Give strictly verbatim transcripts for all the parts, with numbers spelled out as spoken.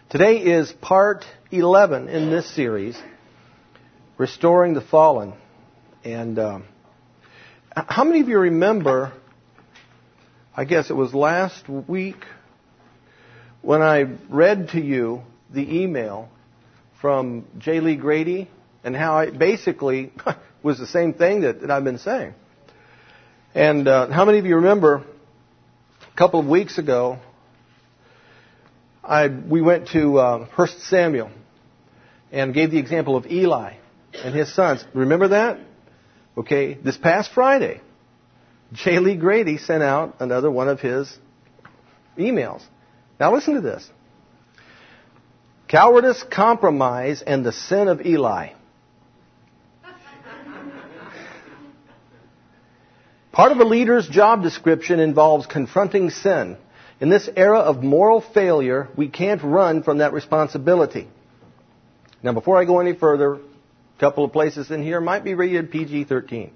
Today is part eleven in this series, Restoring the Fallen. And um, how many of you remember, I guess it was last week, when I read to you the email from J. Lee Grady and how it basically was the same thing that, that I've been saying. And uh, how many of you remember a couple of weeks ago, I, we went to uh, First Samuel and gave the example of Eli and his sons. Remember that? Okay, this past Friday, J. Lee Grady sent out another one of his emails. Now listen to this. Cowardice, compromise, and the sin of Eli. Part of a leader's job description involves confronting sin. In this era of moral failure, we can't run from that responsibility. Now, before I go any further, a couple of places in here might be rated P G thirteen.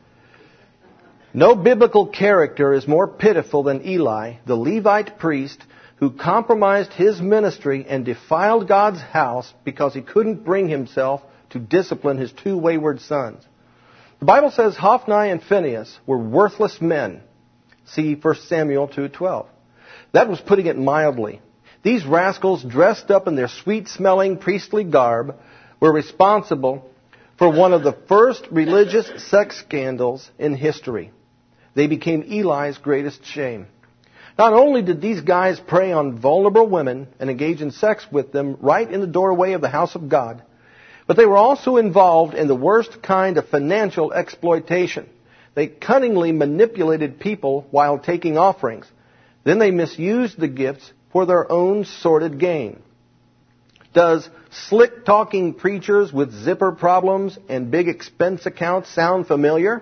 No biblical character is more pitiful than Eli, the Levite priest, who compromised his ministry and defiled God's house because he couldn't bring himself to discipline his two wayward sons. The Bible says Hophni and Phinehas were worthless men. See First Samuel two twelve. That was putting it mildly. These rascals, dressed up in their sweet-smelling priestly garb, were responsible for one of the first religious sex scandals in history. They became Eli's greatest shame. Not only did these guys prey on vulnerable women and engage in sex with them right in the doorway of the house of God, but they were also involved in the worst kind of financial exploitation. They cunningly manipulated people while taking offerings. Then they misused the gifts for their own sordid gain. Does slick-talking preachers with zipper problems and big expense accounts sound familiar?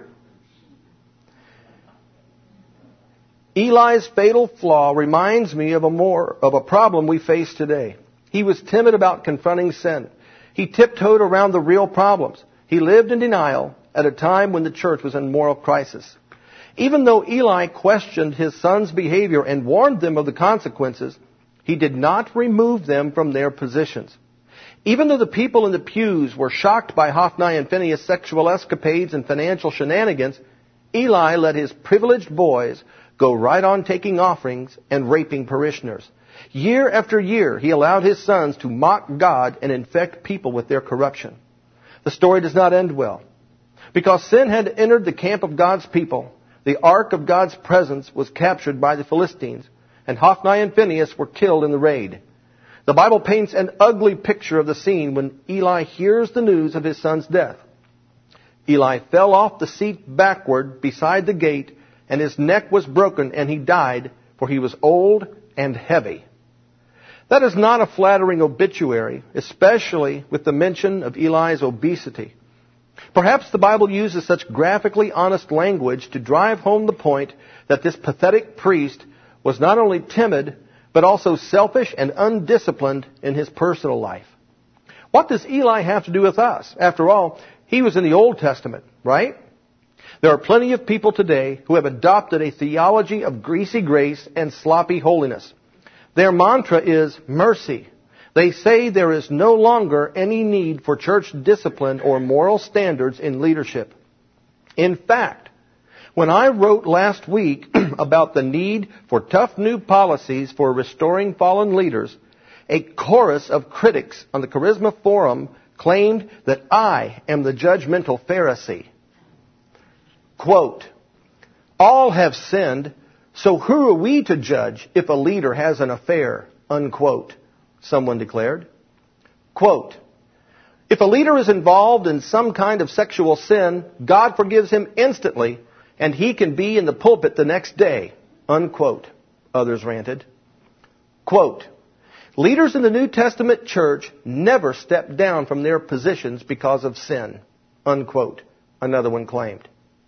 Eli's fatal flaw reminds me of a more of a problem we face today. He was timid about confronting sin. He tiptoed around the real problems. He lived in denial at a time when the church was in moral crisis. Even though Eli questioned his sons' behavior and warned them of the consequences, he did not remove them from their positions. Even though the people in the pews were shocked by Hophni and Phinehas' sexual escapades and financial shenanigans, Eli let his privileged boys go right on taking offerings and raping parishioners. Year after year, he allowed his sons to mock God and infect people with their corruption. The story does not end well. Because sin had entered the camp of God's people, the ark of God's presence was captured by the Philistines, and Hophni and Phinehas were killed in the raid. The Bible paints an ugly picture of the scene when Eli hears the news of his son's death. Eli fell off the seat backward beside the gate, and his neck was broken, and he died, for he was old and heavy. That is not a flattering obituary, especially with the mention of Eli's obesity. Perhaps the Bible uses such graphically honest language to drive home the point that this pathetic priest was not only timid, but also selfish and undisciplined in his personal life. What does Eli have to do with us? After all, he was in the Old Testament, right? There are plenty of people today who have adopted a theology of greasy grace and sloppy holiness. Their mantra is mercy. They say there is no longer any need for church discipline or moral standards in leadership. In fact, when I wrote last week about the need for tough new policies for restoring fallen leaders, a chorus of critics on the Charisma Forum claimed that I am the judgmental Pharisee. Quote, all have sinned, so who are we to judge if a leader has an affair? Unquote. Someone declared. Quote, if a leader is involved in some kind of sexual sin, God forgives him instantly, and he can be in the pulpit the next day. Unquote. Others ranted. Quote, leaders in the New Testament church never stepped down from their positions because of sin. Unquote. Another one claimed.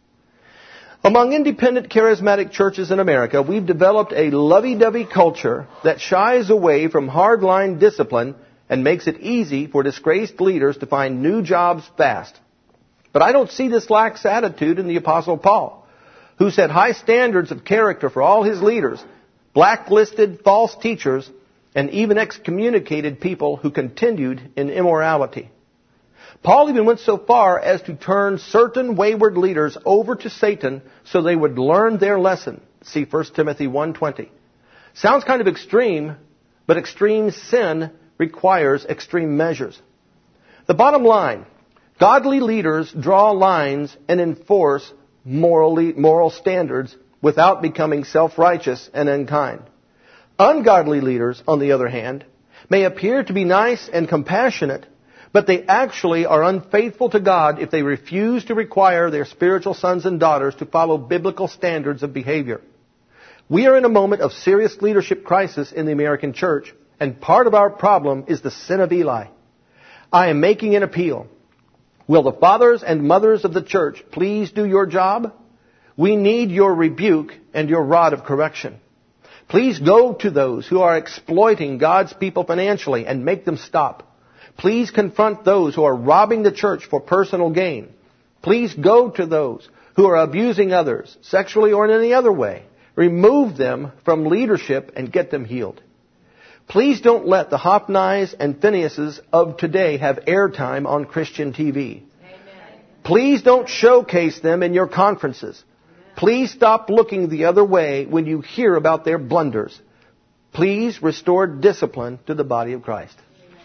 Among independent charismatic churches in America, we've developed a lovey-dovey culture that shies away from hardline discipline and makes it easy for disgraced leaders to find new jobs fast. But I don't see this lax attitude in the Apostle Paul, who set high standards of character for all his leaders, blacklisted false teachers, and even excommunicated people who continued in immorality. Paul even went so far as to turn certain wayward leaders over to Satan so they would learn their lesson. See First Timothy one twenty. Sounds kind of extreme, but extreme sin requires extreme measures. The bottom line, godly leaders draw lines and enforce moral, moral standards without becoming self-righteous and unkind. Ungodly leaders, on the other hand, may appear to be nice and compassionate, but they actually are unfaithful to God if they refuse to require their spiritual sons and daughters to follow biblical standards of behavior. We are in a moment of serious leadership crisis in the American church, and part of our problem is the sin of Eli. I am making an appeal. Will the fathers and mothers of the church please do your job? We need your rebuke and your rod of correction. Please go to those who are exploiting God's people financially and make them stop. Please confront those who are robbing the church for personal gain. Please go to those who are abusing others, sexually or in any other way. Remove them from leadership and get them healed. Please don't let the Hophnis and Phinehas's of today have airtime on Christian T V. Amen. Please don't showcase them in your conferences. Amen. Please stop looking the other way when you hear about their blunders. Please restore discipline to the body of Christ.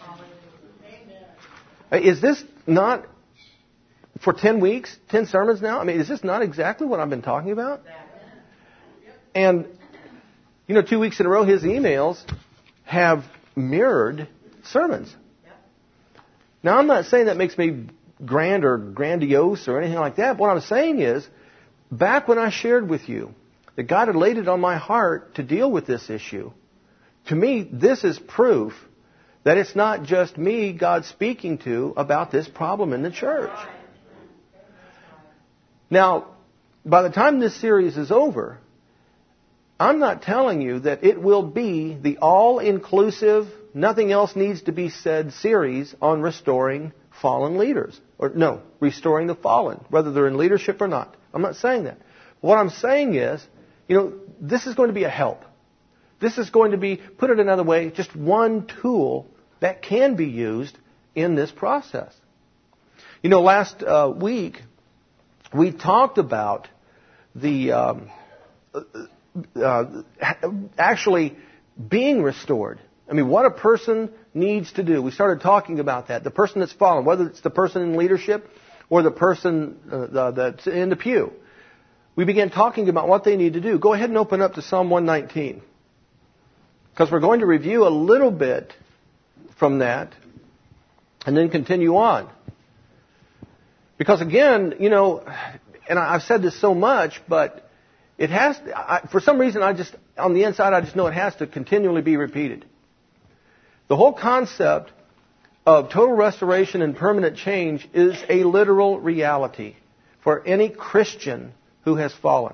Amen. Is this not, for ten weeks, ten sermons now, I mean, is this not exactly what I've been talking about? And, you know, two weeks in a row, his emails have mirrored sermons. Now, I'm not saying that makes me grand or grandiose or anything like that. But what I'm saying is, back when I shared with you that God had laid it on my heart to deal with this issue, to me, this is proof that it's not just me God speaking to about this problem in the church. Now, by the time this series is over, I'm not telling you that it will be the all-inclusive, nothing else needs to be said series on restoring fallen leaders. Or no, restoring the fallen, whether they're in leadership or not. I'm not saying that. What I'm saying is, you know, this is going to be a help. This is going to be, put it another way, just one tool that can be used in this process. You know, last uh, week, we talked about the... Um, Uh, actually being restored. I mean, what a person needs to do. We started talking about that. The person that's fallen, whether it's the person in leadership or the person uh, that's in the pew. We began talking about what they need to do. Go ahead and open up to Psalm one nineteen. Because we're going to review a little bit from that and then continue on. Because again, you know, and I've said this so much, but it has, I, for some reason, I just, on the inside, I just know it has to continually be repeated. The whole concept of total restoration and permanent change is a literal reality for any Christian who has fallen.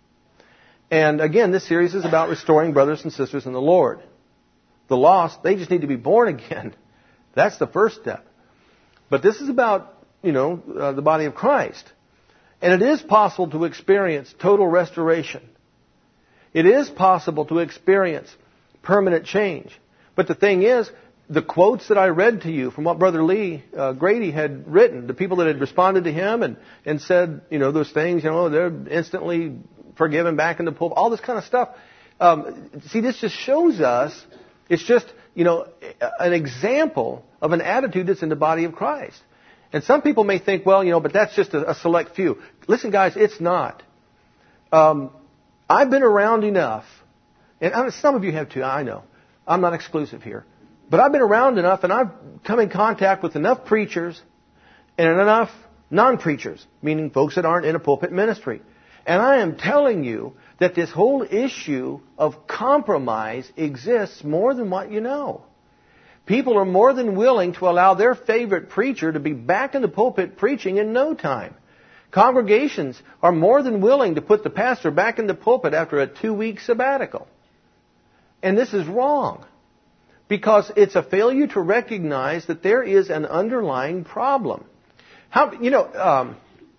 And again, this series is about restoring brothers and sisters in the Lord. The lost, they just need to be born again. That's the first step. But this is about, you know, uh, the body of Christ. And it is possible to experience total restoration. It is possible to experience permanent change. But the thing is, the quotes that I read to you from what Brother Lee uh, Grady had written, the people that had responded to him and, and said, you know, those things, you know, they're instantly forgiven back in the pulpit, all this kind of stuff. Um, see, this just shows us, it's just, you know, an example of an attitude that's in the body of Christ. And some people may think, well, you know, but that's just a, a select few. Listen, guys, it's not. Um, I've been around enough, and I, some of you have too, I know. I'm not exclusive here. But I've been around enough, and I've come in contact with enough preachers and enough non-preachers, meaning folks that aren't in a pulpit ministry. And I am telling you that this whole issue of compromise exists more than what you know. People are more than willing to allow their favorite preacher to be back in the pulpit preaching in no time. Congregations are more than willing to put the pastor back in the pulpit after a two-week sabbatical. And this is wrong, because it's a failure to recognize that there is an underlying problem. How, you know, um,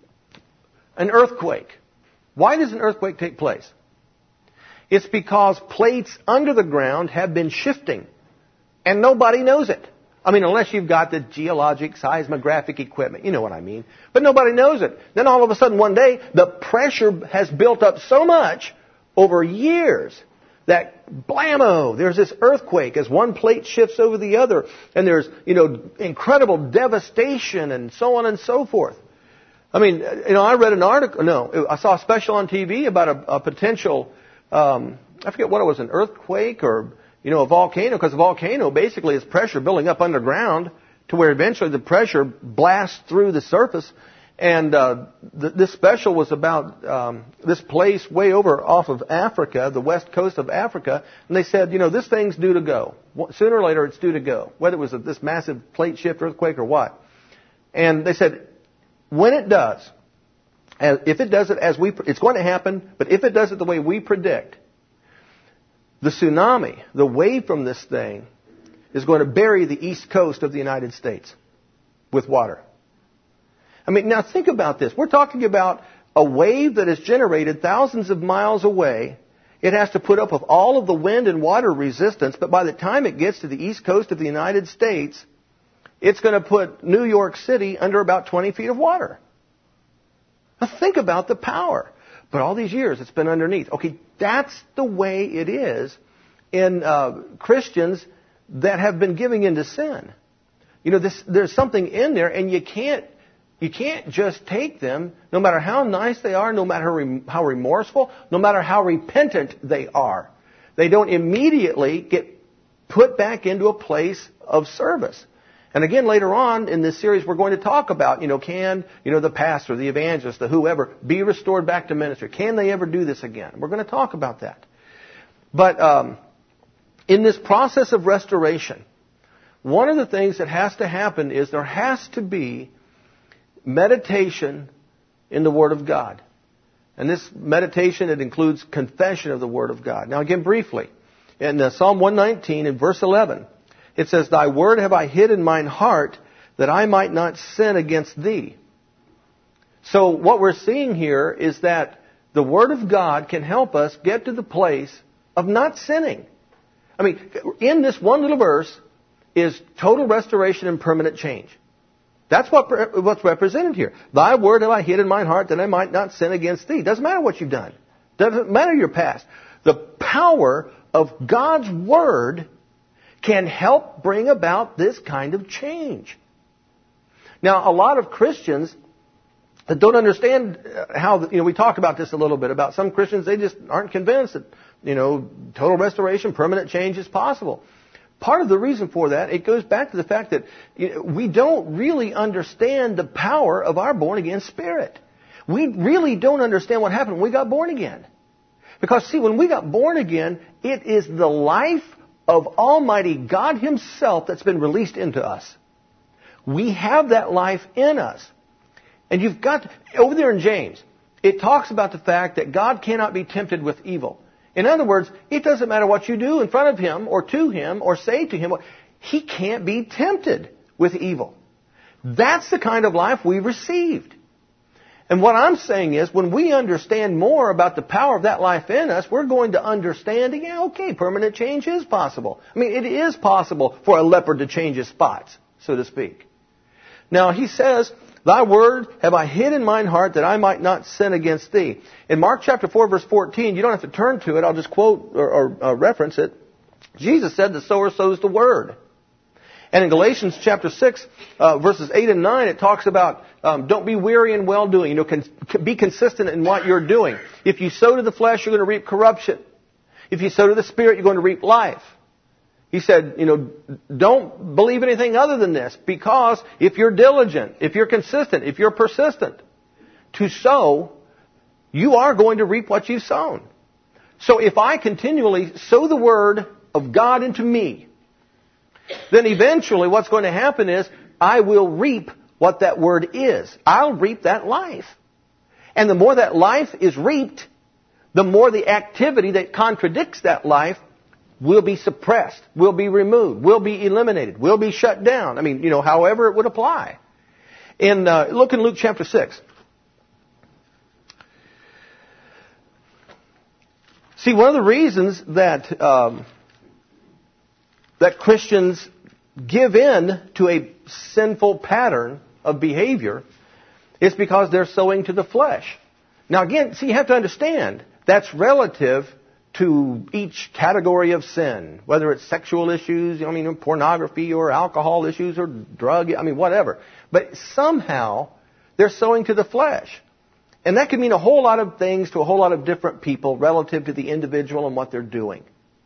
an earthquake. Why does an earthquake take place? It's because plates under the ground have been shifting. And nobody knows it. I mean, unless you've got the geologic seismographic equipment. You know what I mean. But nobody knows it. Then all of a sudden one day, the pressure has built up so much over years that blammo, there's this earthquake as one plate shifts over the other. And there's, you know, incredible devastation and so on and so forth. I mean, you know, I read an article, no, I saw a special on T V about a, a potential, um, I forget what it was, an earthquake or, you know, a volcano, because a volcano basically is pressure building up underground to where eventually the pressure blasts through the surface. And uh, th- this special was about um, this place way over off of Africa, the west coast of Africa. And they said, you know, this thing's due to go. Sooner or later, it's due to go, whether it was this massive plate shift earthquake or what. And they said, when it does, if it does it as we, it's going to happen, but if it does it the way we predict, the tsunami, the wave from this thing, is going to bury the east coast of the United States with water. I mean, now think about this. We're talking about a wave that is generated thousands of miles away. It has to put up with all of the wind and water resistance, but by the time it gets to the east coast of the United States, it's going to put New York City under about twenty feet of water. Now think about the power. But all these years, it's been underneath. Okay, that's the way it is in uh, Christians that have been giving into sin. You know, this, there's something in there, and you can't you can't just take them, no matter how nice they are, no matter how, rem- how remorseful, no matter how repentant they are. They don't immediately get put back into a place of service. And again, later on in this series, we're going to talk about, you know, can, you know, the pastor, the evangelist, the whoever, be restored back to ministry? Can they ever do this again? We're going to talk about that. But um, in this process of restoration, one of the things that has to happen is there has to be meditation in the Word of God. And this meditation, it includes confession of the Word of God. Now again, briefly, in uh, Psalm one nineteen, in verse eleven, it says, Thy word have I hid in mine heart, that I might not sin against thee. So what we're seeing here is that the Word of God can help us get to the place of not sinning. I mean, in this one little verse is total restoration and permanent change. That's what what's represented here. Thy word have I hid in mine heart, that I might not sin against thee. Doesn't matter what you've done. Doesn't matter your past. The power of God's Word can help bring about this kind of change. Now, a lot of Christians that don't understand how, you know, we talked about this a little bit, about some Christians, they just aren't convinced that, you know, total restoration, permanent change is possible. Part of the reason for that, it goes back to the fact that, you know, we don't really understand the power of our born-again spirit. We really don't understand what happened when we got born again. Because, see, when we got born again, it is the life of Almighty God Himself that's been released into us. We have that life in us. And you've got, over there in James, it talks about the fact that God cannot be tempted with evil. In other words, it doesn't matter what you do in front of Him or to Him or say to Him, He can't be tempted with evil. That's the kind of life we received. And what I'm saying is, when we understand more about the power of that life in us, we're going to understand, yeah, okay, permanent change is possible. I mean, it is possible for a leopard to change his spots, so to speak. Now, he says, Thy word have I hid in mine heart, that I might not sin against thee. In Mark chapter four, verse fourteen, you don't have to turn to it, I'll just quote or, or uh, reference it. Jesus said, the sower sows the word. And in Galatians chapter six, uh, verses eight and nine, it talks about um, don't be weary in well-doing. You know, con- be consistent in what you're doing. If you sow to the flesh, you're going to reap corruption. If you sow to the Spirit, you're going to reap life. He said, you know, don't believe anything other than this, because if you're diligent, if you're consistent, if you're persistent to sow, you are going to reap what you've sown. So if I continually sow the Word of God into me, then eventually what's going to happen is I will reap what that Word is. I'll reap that life. And the more that life is reaped, the more the activity that contradicts that life will be suppressed, will be removed, will be eliminated, will be shut down. I mean, you know, however it would apply. In uh, look in Luke chapter six. See, one of the reasons that um, that Christians give in to a sinful pattern of behavior is because they're sowing to the flesh. Now again, see, you have to understand, that's relative to each category of sin, whether it's sexual issues, I mean, pornography or alcohol issues or drug, I mean, whatever. But somehow they're sowing to the flesh. And that could mean a whole lot of things to a whole lot of different people relative to the individual and what they're doing.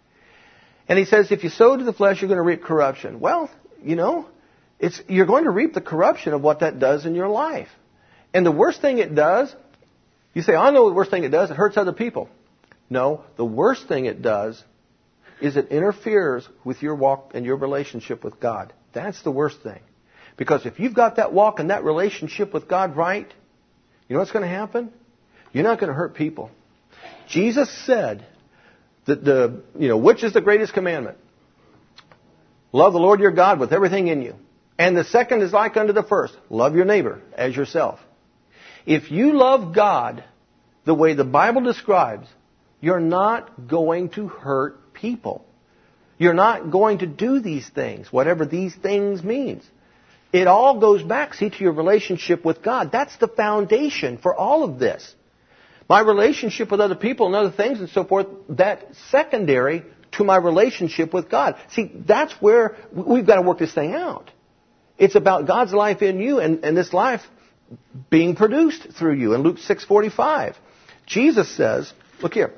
And he says, if you sow to the flesh, you're going to reap corruption. Well, you know, it's, you're going to reap the corruption of what that does in your life. And the worst thing it does, you say, I know the worst thing it does, it hurts other people. No, the worst thing it does is it interferes with your walk and your relationship with God. That's the worst thing. Because if you've got that walk and that relationship with God right, you know what's going to happen? You're not going to hurt people. Jesus said that the, you know, which is the greatest commandment? Love the Lord your God with everything in you. And the second is like unto the first. Love your neighbor as yourself. If you love God the way the Bible describes, you're not going to hurt people. You're not going to do these things, whatever these things means. It all goes back, see, to your relationship with God. That's the foundation for all of this. My relationship with other people and other things and so forth, that's secondary to my relationship with God. See, that's where we've got to work this thing out. It's about God's life in you and, and this life being produced through you. In Luke six forty-five, Jesus says, look here,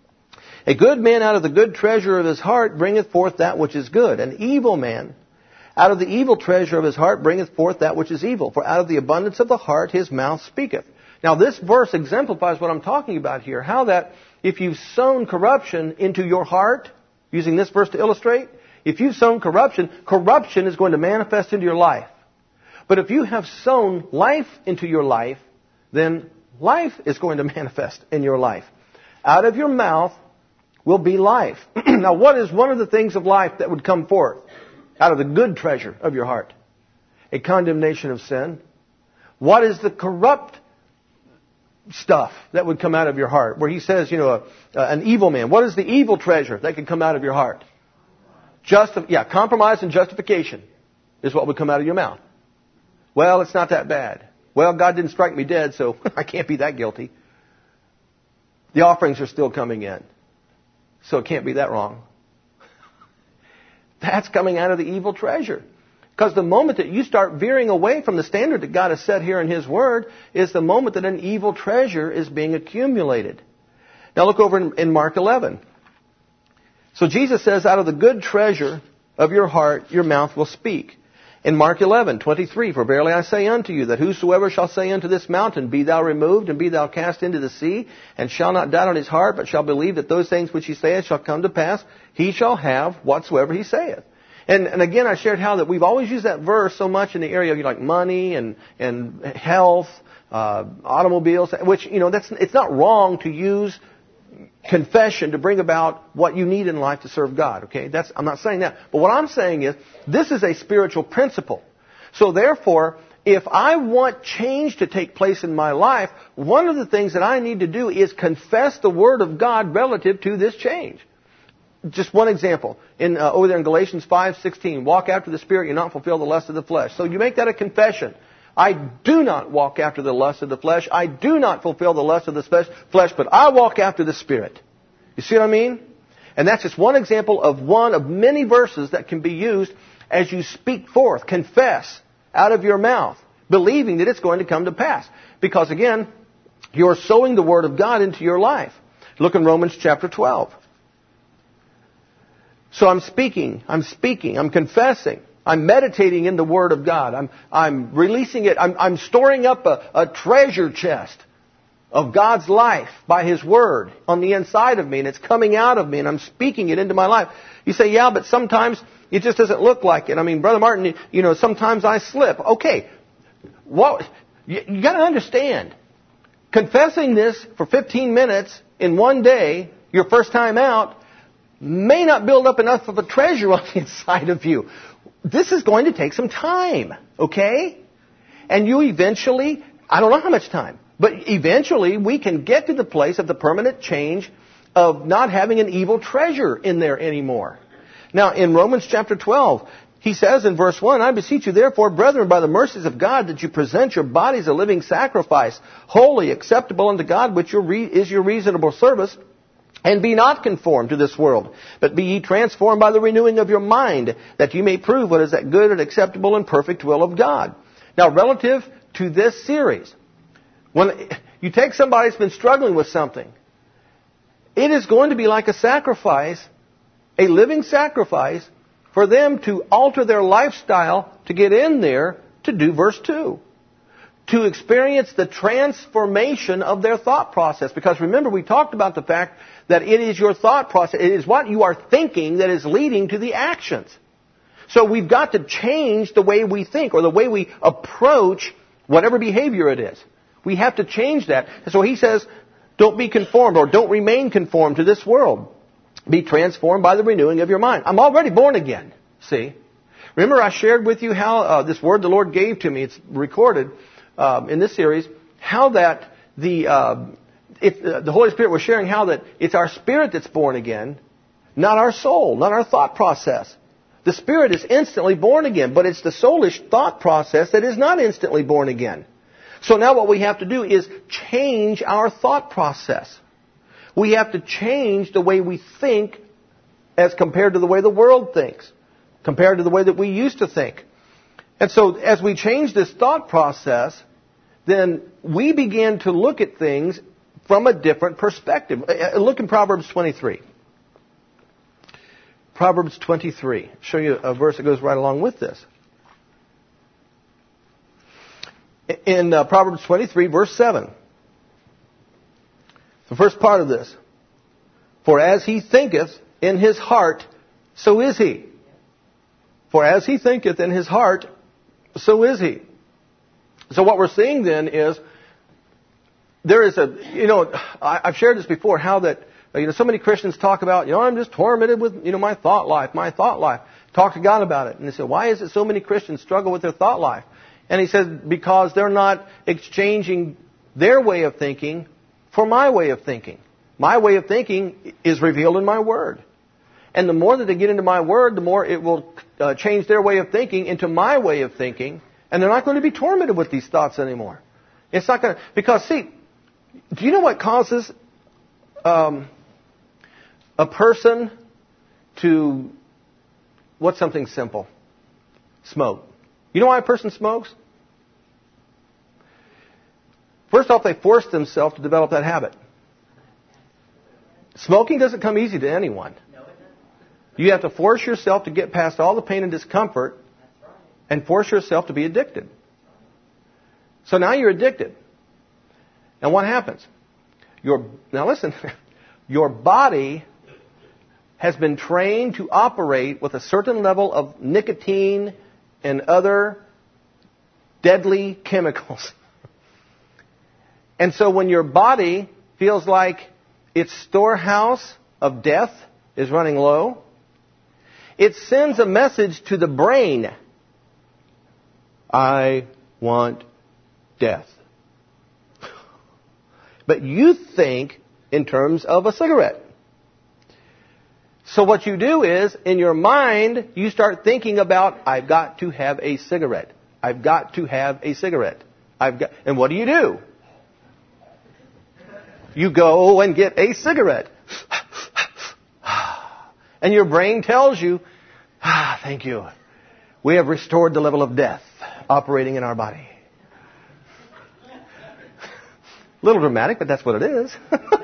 a good man out of the good treasure of his heart bringeth forth that which is good. An evil man out of the evil treasure of his heart bringeth forth that which is evil. For out of the abundance of the heart his mouth speaketh. Now this verse exemplifies what I'm talking about here. How that if you've sown corruption into your heart, using this verse to illustrate, if you've sown corruption, corruption is going to manifest into your life. But if you have sown life into your life, then life is going to manifest in your life. Out of your mouth will be life. Now what is one of the things of life that would come forth out of the good treasure of your heart? A condemnation of sin. What is the corrupt stuff that would come out of your heart? Where he says, you know, uh, an evil man. What is the evil treasure that could come out of your heart? Just, yeah, compromise and justification is what would come out of your mouth. Well, it's not that bad. Well, God didn't strike me dead, so I can't be that guilty. The offerings are still coming in, so it can't be that wrong. That's coming out of the evil treasure. Because the moment that you start veering away from the standard that God has set here in His Word is the moment that an evil treasure is being accumulated. Now look over in, in Mark eleven. So Jesus says, out of the good treasure of your heart, your mouth will speak. In Mark eleven twenty-three, for verily I say unto you, that whosoever shall say unto this mountain, be thou removed, and be thou cast into the sea, and shall not doubt in his heart, but shall believe that those things which he saith shall come to pass, he shall have whatsoever he saith. And, and again, I shared how that we've always used that verse so much in the area of like money and, and health, uh, automobiles, which, you know, that's, it's not wrong to use confession to bring about what you need in life to serve God, okay? That's, I'm not saying that. But what I'm saying is, this is a spiritual principle. So therefore, if I want change to take place in my life, one of the things that I need to do is confess the Word of God relative to this change. Just one example. In uh, over there in Galatians five sixteen, walk after the Spirit, you not fulfill the lust of the flesh. So you make that a confession. I do not walk after the lust of the flesh. I do not fulfill the lust of the flesh, but I walk after the Spirit. You see what I mean? And that's just one example of one of many verses that can be used as you speak forth, confess out of your mouth, believing that it's going to come to pass. Because again, you're sowing the Word of God into your life. Look in Romans chapter twelve. So I'm speaking, I'm speaking, I'm confessing. I'm meditating in the Word of God. I'm, I'm releasing it. I'm, I'm storing up a, a treasure chest of God's life by His Word on the inside of me, and it's coming out of me, and I'm speaking it into my life. You say, yeah, but sometimes it just doesn't look like it. I mean, Brother Martin, you know, sometimes I slip. Okay, what you, you got to understand. Confessing this for fifteen minutes in one day, your first time out, may not build up enough of a treasure on the inside of you. This is going to take some time, okay? And you eventually, I don't know how much time, but eventually we can get to the place of the permanent change of not having an evil treasure in there anymore. Now, in Romans chapter twelve, he says in verse one, I beseech you therefore, brethren, by the mercies of God, that you present your bodies a living sacrifice, holy, acceptable unto God, which your re- is your reasonable service. And be not conformed to this world, but be ye transformed by the renewing of your mind, that you may prove what is that good and acceptable and perfect will of God. Now, relative to this series, when you take somebody that's been struggling with something, it is going to be like a sacrifice, a living sacrifice, for them to alter their lifestyle to get in there to do verse two. To experience the transformation of their thought process. Because remember, we talked about the fact that it is your thought process, it is what you are thinking that is leading to the actions. So we've got to change the way we think or the way we approach whatever behavior it is. We have to change that. And so he says, don't be conformed or don't remain conformed to this world. Be transformed by the renewing of your mind. I'm already born again. See? Remember I shared with you how uh, this word the Lord gave to me, it's recorded um, in this series, how that the uh, it, uh, the Holy Spirit was sharing how that it's our spirit that's born again, not our soul, not our thought process. The spirit is instantly born again, but it's the soulish thought process that is not instantly born again. So now what we have to do is change our thought process. We have to change the way we think as compared to the way the world thinks, compared to the way that we used to think. And so as we change this thought process, then we begin to look at things from a different perspective. Look in Proverbs twenty-three. Proverbs twenty-three. I'll show you a verse that goes right along with this. In uh, Proverbs twenty-three, verse seven. The first part of this. For as he thinketh in his heart, so is he. For as he thinketh in his heart, so is he. So what we're seeing then is, there is a, you know, I, I've shared this before, how that, you know, so many Christians talk about, you know, I'm just tormented with, you know, my thought life, my thought life. Talk to God about it. And they say, why is it so many Christians struggle with their thought life? And he says, because they're not exchanging their way of thinking for my way of thinking. My way of thinking is revealed in my Word. And the more that they get into my Word, the more it will uh, change their way of thinking into my way of thinking. And they're not going to be tormented with these thoughts anymore. It's not going to, because see, do you know what causes um, a person to, what's something simple? Smoke. You know why a person smokes? First off, they force themselves to develop that habit. Smoking doesn't come easy to anyone. You have to force yourself to get past all the pain and discomfort and force yourself to be addicted. So now you're addicted. And what happens? Your, now listen, your body has been trained to operate with a certain level of nicotine and other deadly chemicals. And so when your body feels like its storehouse of death is running low, it sends a message to the brain. I want death. But you think in terms of a cigarette. So what you do is, in your mind, you start thinking about, I've got to have a cigarette. I've got to have a cigarette. I've got, and what do you do? You go and get a cigarette. And your brain tells you, ah, thank you. We have restored the level of death operating in our body. A little dramatic, but that's what it is.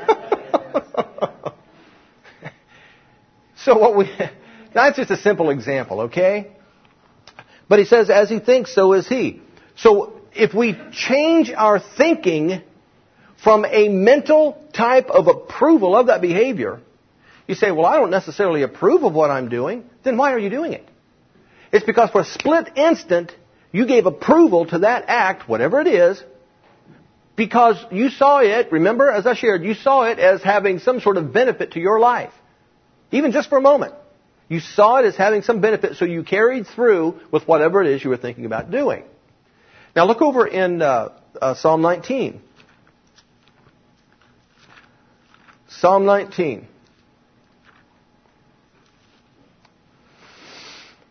So what we, that's just a simple example, okay? But he says, as he thinks, so is he. So if we change our thinking from a mental type of approval of that behavior, you say, well, I don't necessarily approve of what I'm doing. Then why are you doing it? It's because for a split instant, you gave approval to that act, whatever it is, because you saw it, remember, as I shared, you saw it as having some sort of benefit to your life. Even just for a moment. You saw it as having some benefit, so you carried through with whatever it is you were thinking about doing. Now look over in uh, uh, Psalm nineteen. Psalm nineteen.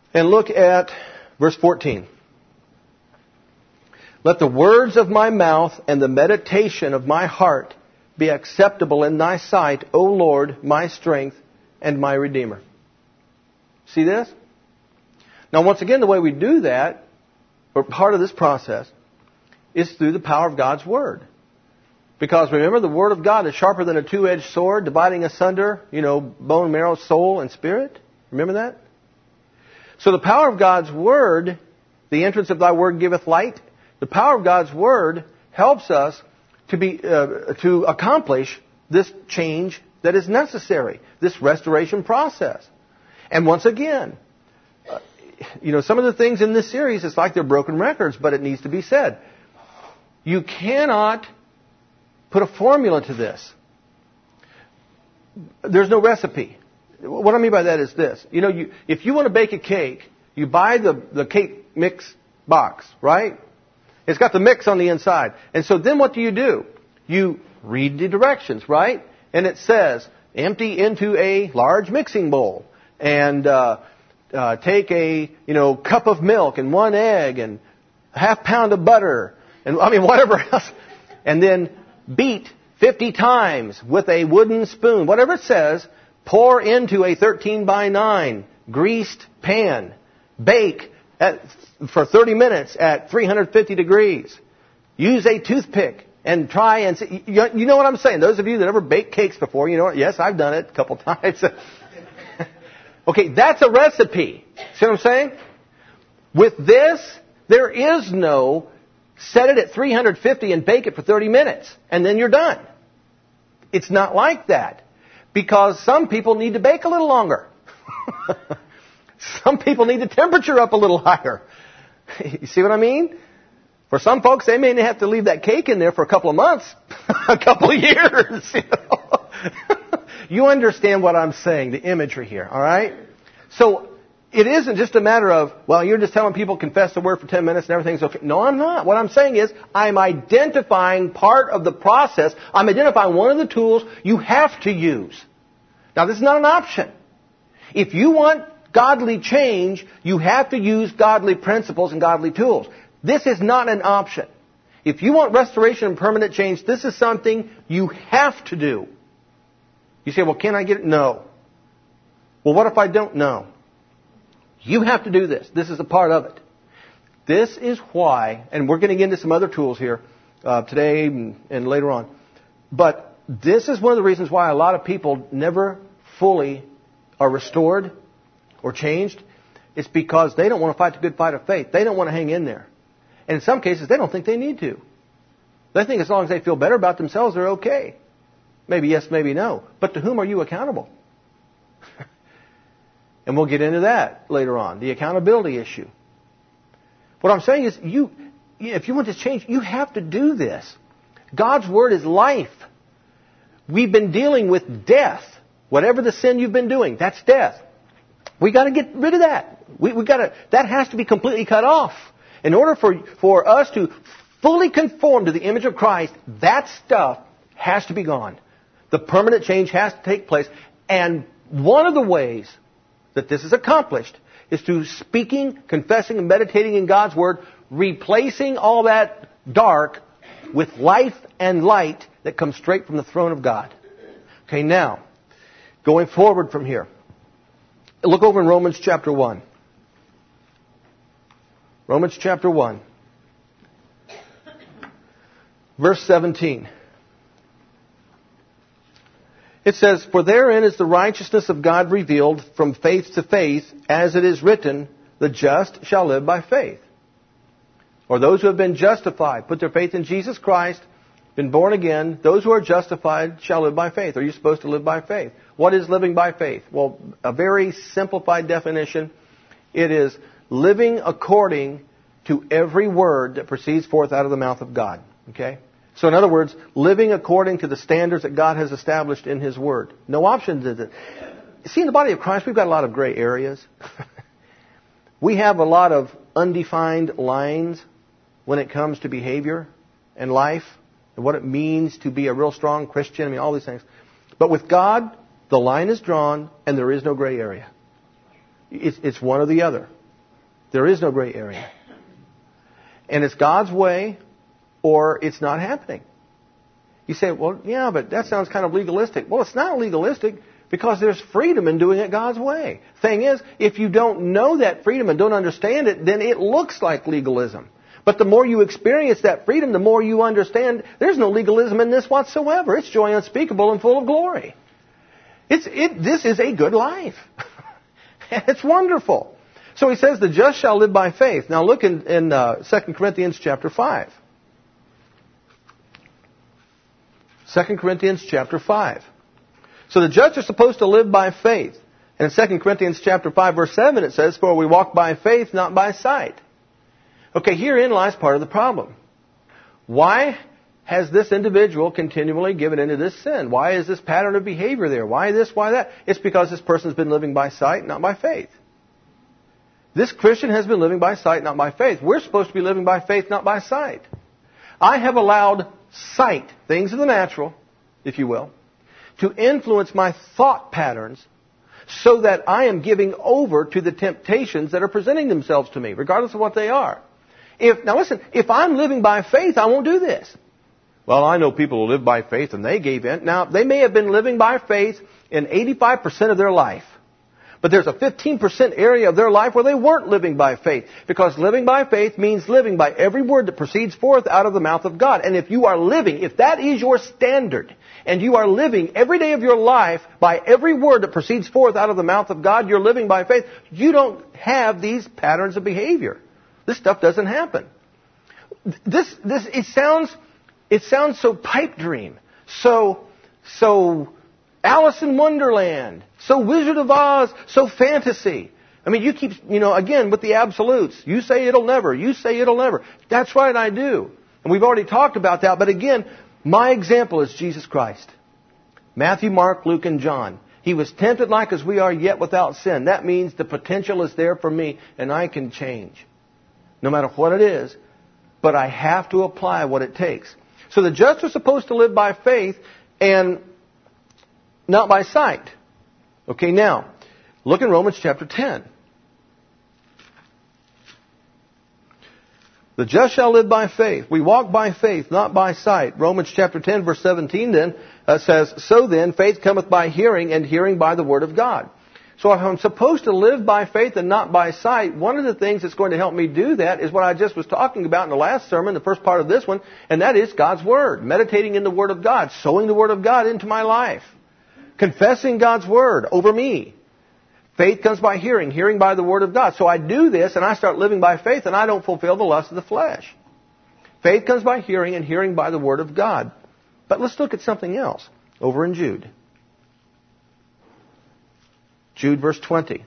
And look at verse fourteen. Let the words of my mouth and the meditation of my heart be acceptable in thy sight, O Lord, my strength and my Redeemer. See this? Now, once again, the way we do that, or part of this process, is through the power of God's Word. Because remember, the Word of God is sharper than a two-edged sword, dividing asunder, you know, bone, marrow, soul, and spirit. Remember that? So the power of God's Word, the entrance of thy Word giveth light. The power of God's Word helps us to be uh, to accomplish this change that is necessary, this restoration process. And once again, uh, you know, some of the things in this series, it's like they're broken records, but it needs to be said. You cannot put a formula to this. There's no recipe. What I mean by that is this. You know, you, if you want to bake a cake, you buy the, the cake mix box, right? It's got the mix on the inside. And so then what do you do? You read the directions, right? And it says, empty into a large mixing bowl. And uh, uh, take a, you know, cup of milk and one egg and a half pound of butter. And I mean, whatever else. And then beat fifty times with a wooden spoon. Whatever it says, pour into a thirteen by nine greased pan. Bake at, for thirty minutes at three hundred fifty degrees. Use a toothpick and try and see. You, you know what I'm saying? Those of you that ever baked cakes before, you know what? Yes, I've done it a couple times. Okay, that's a recipe. See what I'm saying? With this, there is no set it at three hundred fifty and bake it for thirty minutes, and then you're done. It's not like that. Because some people need to bake a little longer. Some people need the temperature up a little higher. You see what I mean? For some folks, they may have to leave that cake in there for a couple of months, a couple of years. You know? You understand what I'm saying, the imagery here, all right? So it isn't just a matter of, well, you're just telling people confess the word for ten minutes and everything's okay. No, I'm not. What I'm saying is I'm identifying part of the process. I'm identifying one of the tools you have to use. Now, this is not an option. If you want godly change, you have to use godly principles and godly tools. This is not an option. If you want restoration and permanent change, this is something you have to do. You say, well, can I get it? No. Well, what if I don't know? You have to do this. This is a part of it. This is why, and we're getting into some other tools here uh, today and, and later on, but this is one of the reasons why a lot of people never fully are restored or changed. It's because they don't want to fight the good fight of faith. They don't want to hang in there. And in some cases, they don't think they need to. They think as long as they feel better about themselves, they're okay. Maybe yes, maybe no. But to whom are you accountable? And we'll get into that later on, the accountability issue. What I'm saying is, you, if you want to change, you have to do this. God's Word is life. We've been dealing with death. Whatever the sin you've been doing, that's death. We got to get rid of that. We, we got to. That has to be completely cut off. In order for for us to fully conform to the image of Christ, that stuff has to be gone. The permanent change has to take place. And one of the ways that this is accomplished is through speaking, confessing, and meditating in God's Word, replacing all that dark with life and light that comes straight from the throne of God. Okay, now, going forward from here, look over in Romans chapter one. Romans chapter one, verse seventeen. It says, for therein is the righteousness of God revealed from faith to faith, as it is written, the just shall live by faith. Or those who have been justified, put their faith in Jesus Christ, been born again, those who are justified shall live by faith. Are you supposed to live by faith? What is living by faith? Well, a very simplified definition. It is living according to every word that proceeds forth out of the mouth of God. Okay? So in other words, living according to the standards that God has established in His Word. No options is it. See, in the body of Christ, we've got a lot of gray areas. We have a lot of undefined lines when it comes to behavior and life and what it means to be a real strong Christian. I mean, all these things. But with God, the line is drawn and there is no gray area. It's, it's one or the other. There is no gray area. And it's God's way or it's not happening. You say, well, yeah, but that sounds kind of legalistic. Well, it's not legalistic because there's freedom in doing it God's way. Thing is, if you don't know that freedom and don't understand it, then it looks like legalism. But the more you experience that freedom, the more you understand there's no legalism in this whatsoever. It's joy unspeakable and full of glory. It's, it, this is a good life. It's wonderful. So he says, the just shall live by faith. Now look in, in uh, Second Corinthians chapter five. Second Corinthians chapter five. So the just are supposed to live by faith. And in Second Corinthians chapter five, verse seven, it says, for we walk by faith, not by sight. Okay, herein lies part of the problem. Why has this individual continually given into this sin? Why is this pattern of behavior there? Why this, why that? It's because this person's been living by sight, not by faith. This Christian has been living by sight, not by faith. We're supposed to be living by faith, not by sight. I have allowed sight, things of the natural, if you will, to influence my thought patterns so that I am giving over to the temptations that are presenting themselves to me, regardless of what they are. If, now listen, if I'm living by faith, I won't do this. Well, I know people who live by faith and they gave in. Now, they may have been living by faith in eighty-five percent of their life. But there's a fifteen percent area of their life where they weren't living by faith. Because living by faith means living by every word that proceeds forth out of the mouth of God. And if you are living, if that is your standard, and you are living every day of your life by every word that proceeds forth out of the mouth of God, you're living by faith, you don't have these patterns of behavior. This stuff doesn't happen. This, this, it sounds, it sounds so pipe dream, so, so Alice in Wonderland, so Wizard of Oz, so fantasy. I mean, you keep, you know, again, with the absolutes. You say it'll never. You say it'll never. That's right, I do. And we've already talked about that. But again, my example is Jesus Christ. Matthew, Mark, Luke, and John. He was tempted like as we are, yet without sin. That means the potential is there for me, and I can change. No matter what it is. But I have to apply what it takes. So the just are supposed to live by faith and not by sight. Okay, now, look in Romans chapter ten. The just shall live by faith. We walk by faith, not by sight. Romans chapter ten, verse seventeen then uh, says, so then faith cometh by hearing, and hearing by the word of God. So if I'm supposed to live by faith and not by sight, one of the things that's going to help me do that is what I just was talking about in the last sermon, the first part of this one, and that is God's Word. Meditating in the Word of God, sowing the Word of God into my life. Confessing God's Word over me. Faith comes by hearing, hearing by the Word of God. So I do this and I start living by faith and I don't fulfill the lust of the flesh. Faith comes by hearing and hearing by the Word of God. But let's look at something else over in Jude. Jude verse twenty.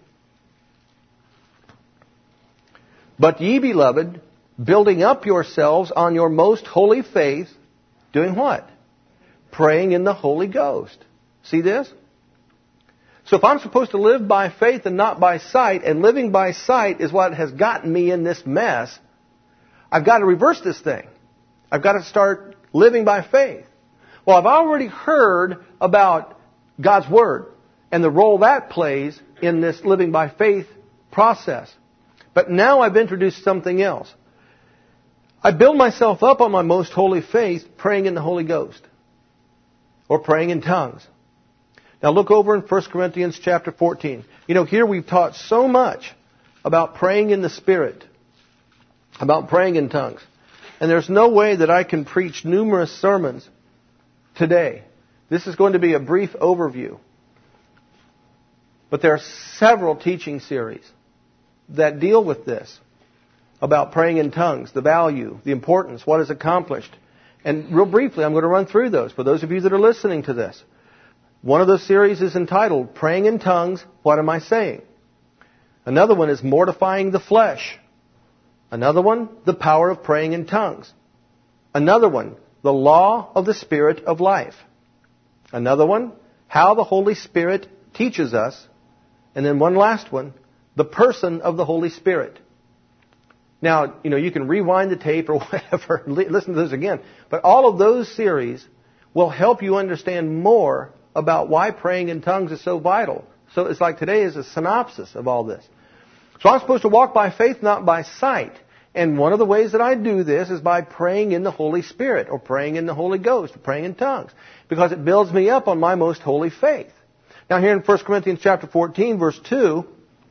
But ye, beloved, building up yourselves on your most holy faith, doing what? Praying in the Holy Ghost. See this? So if I'm supposed to live by faith and not by sight, and living by sight is what has gotten me in this mess, I've got to reverse this thing. I've got to start living by faith. Well, I've already heard about God's Word and the role that plays in this living by faith process. But now I've introduced something else. I build myself up on my most holy faith praying in the Holy Ghost. Or praying in tongues. Now look over in First Corinthians chapter fourteen. You know, here we've taught so much about praying in the Spirit. About praying in tongues. And there's no way that I can preach numerous sermons today. This is going to be a brief overview. But there are several teaching series that deal with this. About praying in tongues, the value, the importance, what is accomplished. And real briefly, I'm going to run through those for those of you that are listening to this. One of those series is entitled, Praying in Tongues, What Am I Saying? Another one is Mortifying the Flesh. Another one, The Power of Praying in Tongues. Another one, The Law of the Spirit of Life. Another one, How the Holy Spirit Teaches Us. And then one last one, The Person of the Holy Spirit. Now, you know, you can rewind the tape or whatever, listen to this again. But all of those series will help you understand more about why praying in tongues is so vital. So it's like today is a synopsis of all this. So I'm supposed to walk by faith, not by sight. And one of the ways that I do this is by praying in the Holy Spirit, or praying in the Holy Ghost, or praying in tongues, because it builds me up on my most holy faith. Now here in First Corinthians chapter fourteen, verse two,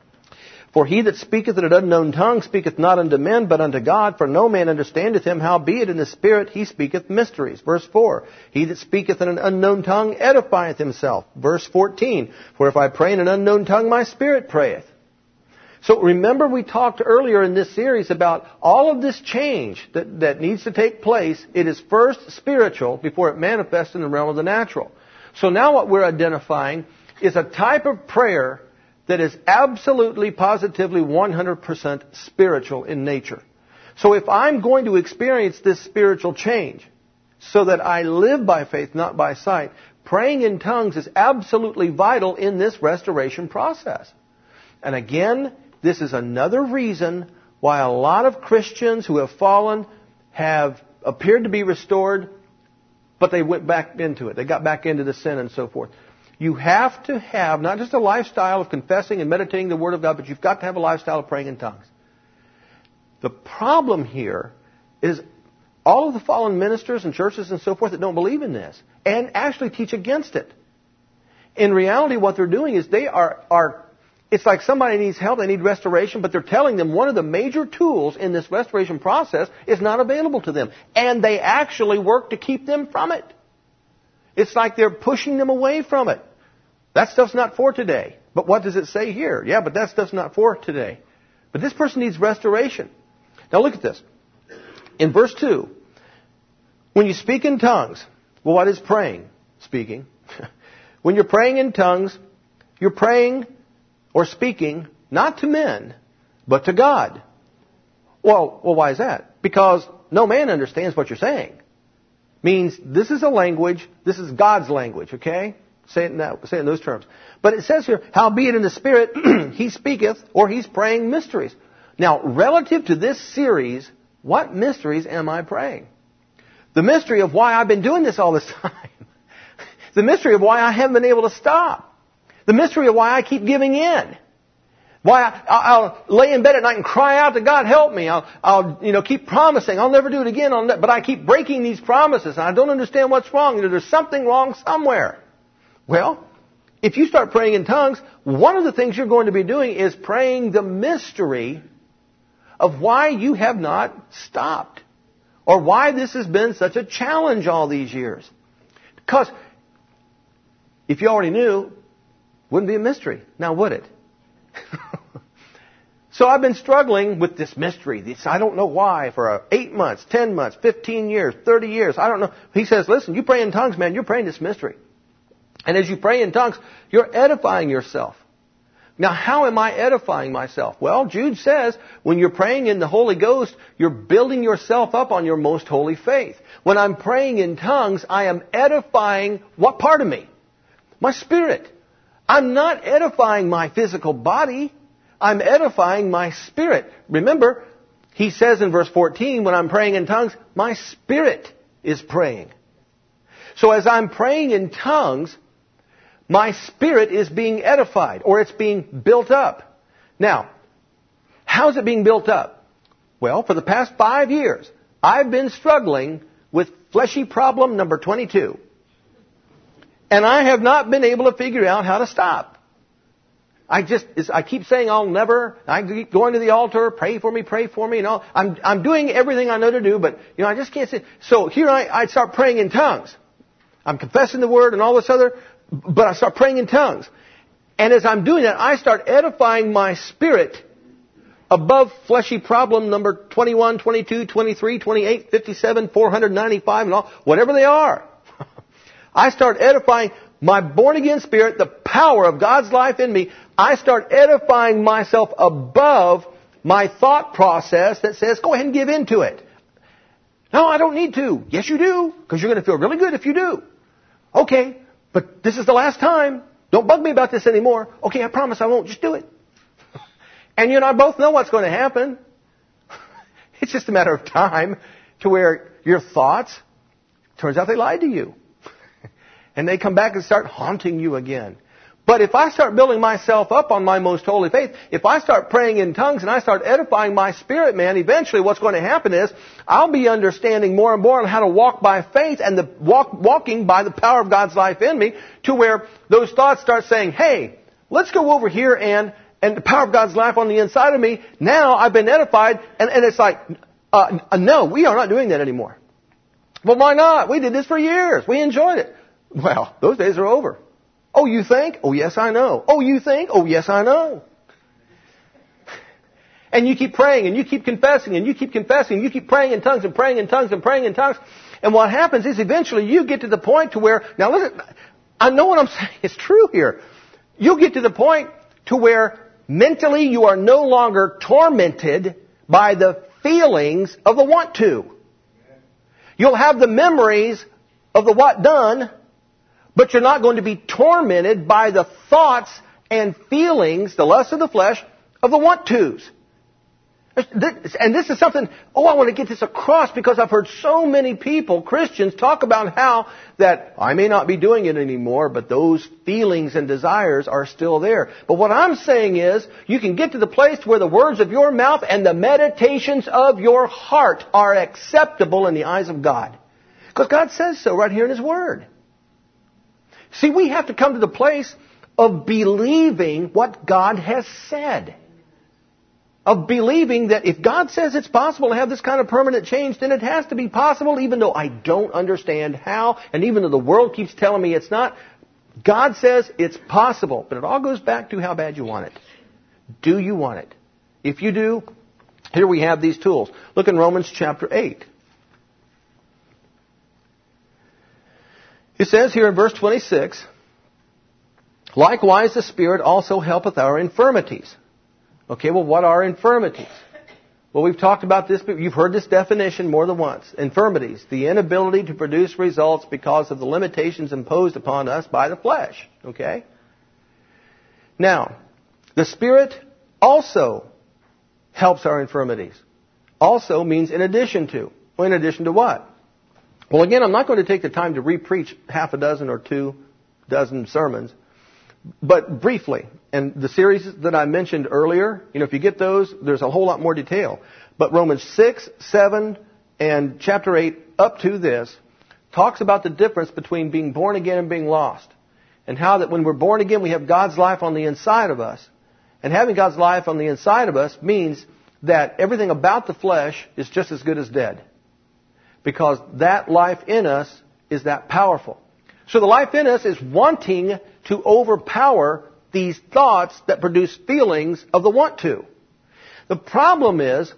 for he that speaketh in an unknown tongue speaketh not unto men, but unto God, for no man understandeth him, howbeit in the Spirit he speaketh mysteries. Verse four, he that speaketh in an unknown tongue edifieth himself. Verse fourteen, for if I pray in an unknown tongue, my spirit prayeth. So remember we talked earlier in this series about all of this change that, that needs to take place. It is first spiritual before it manifests in the realm of the natural. So now what we're identifying is a type of prayer that is absolutely, positively, one hundred percent spiritual in nature. So if I'm going to experience this spiritual change so that I live by faith, not by sight, praying in tongues is absolutely vital in this restoration process. And again, this is another reason why a lot of Christians who have fallen have appeared to be restored, but they went back into it. They got back into the sin and so forth. You have to have not just a lifestyle of confessing and meditating the Word of God, but you've got to have a lifestyle of praying in tongues. The problem here is all of the fallen ministers and churches and so forth that don't believe in this and actually teach against it. In reality, what they're doing is they are, are it's like somebody needs help, they need restoration, but they're telling them one of the major tools in this restoration process is not available to them. And they actually work to keep them from it. It's like they're pushing them away from it. That stuff's not for today. But what does it say here? Yeah, but that stuff's not for today. But this person needs restoration. Now look at this. In verse two, when you speak in tongues, well, what is praying? Speaking. When you're praying in tongues, you're praying or speaking not to men, but to God. Well, well, why is that? Because no man understands what you're saying. Means this is a language, this is God's language, okay? Say it in that, say it in those terms. But it says here, howbeit in the Spirit he speaketh, or he's praying mysteries. Now, relative to this series, what mysteries am I praying? The mystery of why I've been doing this all this time. The mystery of why I haven't been able to stop. The mystery of why I keep giving in. Why I, I'll lay in bed at night and cry out to God, help me. I'll, I'll you know, keep promising. I'll never do it again. I'll ne- but I keep breaking these promises, and I don't understand what's wrong. You know, there's something wrong somewhere. Well, if you start praying in tongues, one of the things you're going to be doing is praying the mystery of why you have not stopped, or why this has been such a challenge all these years. Because if you already knew, wouldn't be a mystery. Now, would it? So I've been struggling with this mystery. This, I don't know why, for uh, eight months, ten months, fifteen years, thirty years. I don't know. He says, listen, you pray in tongues, man. You're praying this mystery. And as you pray in tongues, you're edifying yourself. Now, how am I edifying myself? Well, Jude says, when you're praying in the Holy Ghost, you're building yourself up on your most holy faith. When I'm praying in tongues, I am edifying what part of me? My spirit. I'm not edifying my physical body. I'm edifying my spirit. Remember, he says in verse fourteen, when I'm praying in tongues, my spirit is praying. So as I'm praying in tongues, my spirit is being edified, or it's being built up. Now, how's it being built up? Well, for the past five years, I've been struggling with fleshy problem number twenty-two. And I have not been able to figure out how to stop. I just, I keep saying I'll never, I keep going to the altar, pray for me, pray for me, and all. I'm, I'm doing everything I know to do, but, you know, I just can't say. So here I, I start praying in tongues. I'm confessing the word and all this other, but I start praying in tongues. And as I'm doing that, I start edifying my spirit above fleshy problem number twenty-one, twenty-two, twenty-three, twenty-eight, fifty-seven, four hundred ninety-five, and all, whatever they are. I start edifying my born-again spirit, the power of God's life in me. I start edifying myself above my thought process that says, go ahead and give in to it. No, I don't need to. Yes, you do, because you're going to feel really good if you do. Okay, but this is the last time. Don't bug me about this anymore. Okay, I promise I won't. Just do it. And you and I both know what's going to happen. It's just a matter of time to where your thoughts, turns out they lied to you. And they come back and start haunting you again. But if I start building myself up on my most holy faith, if I start praying in tongues and I start edifying my spirit, man, eventually what's going to happen is I'll be understanding more and more on how to walk by faith and the walk, walking by the power of God's life in me, to where those thoughts start saying, hey, let's go over here and, and the power of God's life on the inside of me, now I've been edified, and, and it's like, uh, no, we are not doing that anymore. Well, why not? We did this for years. We enjoyed it. Well, those days are over. Oh, you think? Oh, yes, I know. Oh, you think? Oh, yes, I know. And you keep praying, and you keep confessing, and you keep confessing, and you keep praying in tongues, and praying in tongues, and praying in tongues. And what happens is eventually you get to the point to where, now listen, I know what I'm saying is true here. You'll get to the point to where mentally you are no longer tormented by the feelings of the want to. You'll have the memories of the what done, but you're not going to be tormented by the thoughts and feelings, the lust of the flesh, of the want tos. And this is something, oh, I want to get this across because I've heard so many people, Christians, talk about how that I may not be doing it anymore, but those feelings and desires are still there. But what I'm saying is, you can get to the place where the words of your mouth and the meditations of your heart are acceptable in the eyes of God. Because God says so right here in His Word. See, we have to come to the place of believing what God has said. Of believing that if God says it's possible to have this kind of permanent change, then it has to be possible, even though I don't understand how, and even though the world keeps telling me it's not. God says it's possible, but it all goes back to how bad you want it. Do you want it? If you do, here we have these tools. Look in Romans chapter eight. It says here in verse twenty-six, likewise the Spirit also helpeth our infirmities. Okay, well, what are infirmities? Well, we've talked about this, but you've heard this definition more than once. Infirmities, the inability to produce results because of the limitations imposed upon us by the flesh. Okay? Now, the Spirit also helps our infirmities. Also means in addition to. Well, in addition to what? Well, again, I'm not going to take the time to re-preach half a dozen or two dozen sermons. But briefly, and the series that I mentioned earlier, you know, if you get those, there's a whole lot more detail. But Romans six, seven, and chapter eight, up to this, talks about the difference between being born again and being lost. And how that when we're born again, we have God's life on the inside of us. And having God's life on the inside of us means that everything about the flesh is just as good as dead. Because that life in us is that powerful. So the life in us is wanting to overpower these thoughts that produce feelings of the want to. The problem is,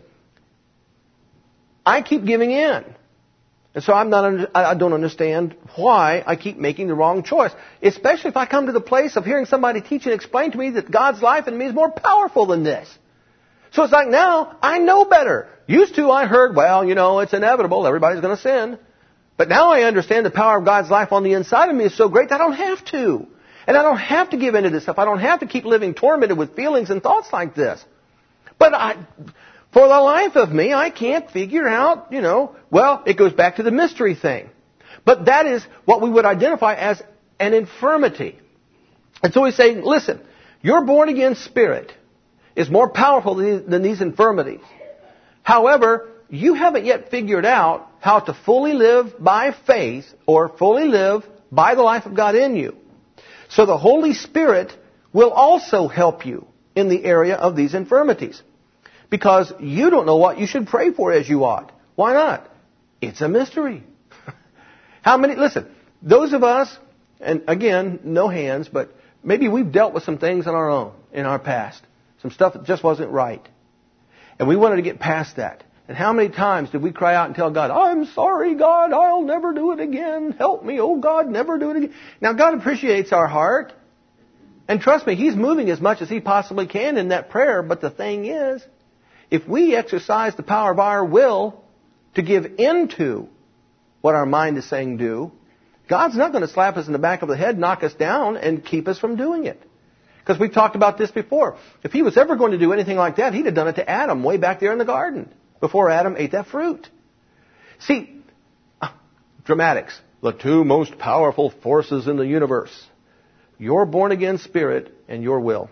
I keep giving in. And so I'm not, I don't understand why I keep making the wrong choice. Especially if I come to the place of hearing somebody teach and explain to me that God's life in me is more powerful than this. So it's like now, I know better. Used to I heard, well, you know, it's inevitable, everybody's going to sin. But now I understand the power of God's life on the inside of me is so great that I don't have to. And I don't have to give in to this stuff. I don't have to keep living tormented with feelings and thoughts like this. But I, for the life of me, I can't figure out, you know, well, it goes back to the mystery thing. But that is what we would identify as an infirmity. And so he's saying, listen, your born again spirit is more powerful than these infirmities. However, you haven't yet figured out how to fully live by faith or fully live by the life of God in you. So the Holy Spirit will also help you in the area of these infirmities. Because you don't know what you should pray for as you ought. Why not? It's a mystery. How many, listen, those of us, and again, no hands, but maybe we've dealt with some things on our own in our past. Some stuff that just wasn't right. And we wanted to get past that. And how many times did we cry out and tell God, I'm sorry, God, I'll never do it again. Help me, oh God, never do it again. Now, God appreciates our heart. And trust me, He's moving as much as He possibly can in that prayer. But the thing is, if we exercise the power of our will to give into what our mind is saying do, God's not going to slap us in the back of the head, knock us down, and keep us from doing it. Because we've talked about this before. If He was ever going to do anything like that, He'd have done it to Adam way back there in the garden, before Adam ate that fruit. See, dramatics. The two most powerful forces in the universe. your born-again spirit and your will.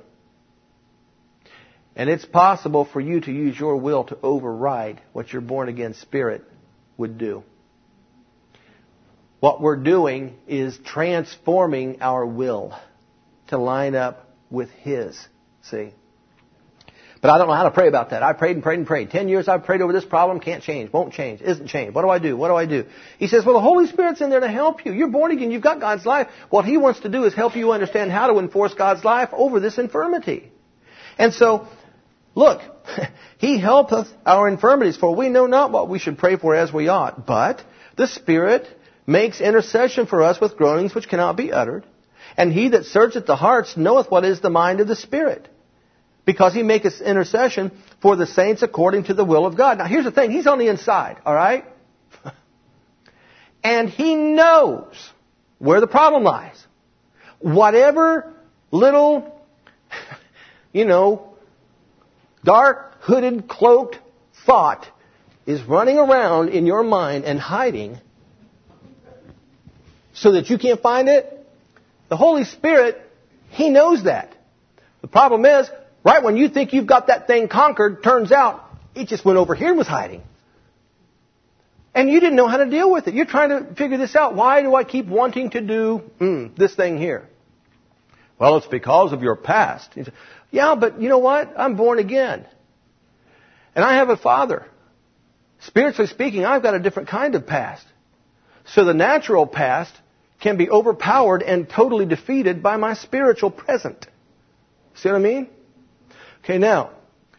And it's possible for you to use your will to override what your born-again spirit would do. What we're doing is transforming our will to line up with His. See? But I don't know how to pray about that. I prayed and prayed and prayed. Ten years I've prayed over this problem. Can't change. Won't change. Isn't changed. What do I do? What do I do? He says, well, the Holy Spirit's in there to help you. You're born again. You've got God's life. What He wants to do is help you understand how to enforce God's life over this infirmity. And so, look, He helpeth our infirmities, for we know not what we should pray for as we ought. But the Spirit makes intercession for us with groanings which cannot be uttered. And He that searcheth the hearts knoweth what is the mind of the Spirit, because He maketh intercession for the saints according to the will of God. Now here's the thing. He's on the inside, all right? And He knows where the problem lies. Whatever little, you know, dark, hooded, cloaked thought is running around in your mind and hiding so that you can't find it, the Holy Spirit, He knows that. The problem is, right when you think you've got that thing conquered, turns out it just went over here and was hiding. And you didn't know how to deal with it. You're trying to figure this out. Why do I keep wanting to do mm, this thing here? Well, it's because of your past. You say, yeah, but you know what? I'm born again. And I have a Father. Spiritually speaking, I've got a different kind of past. So the natural past can be overpowered and totally defeated by my spiritual present. See what I mean? Okay, now,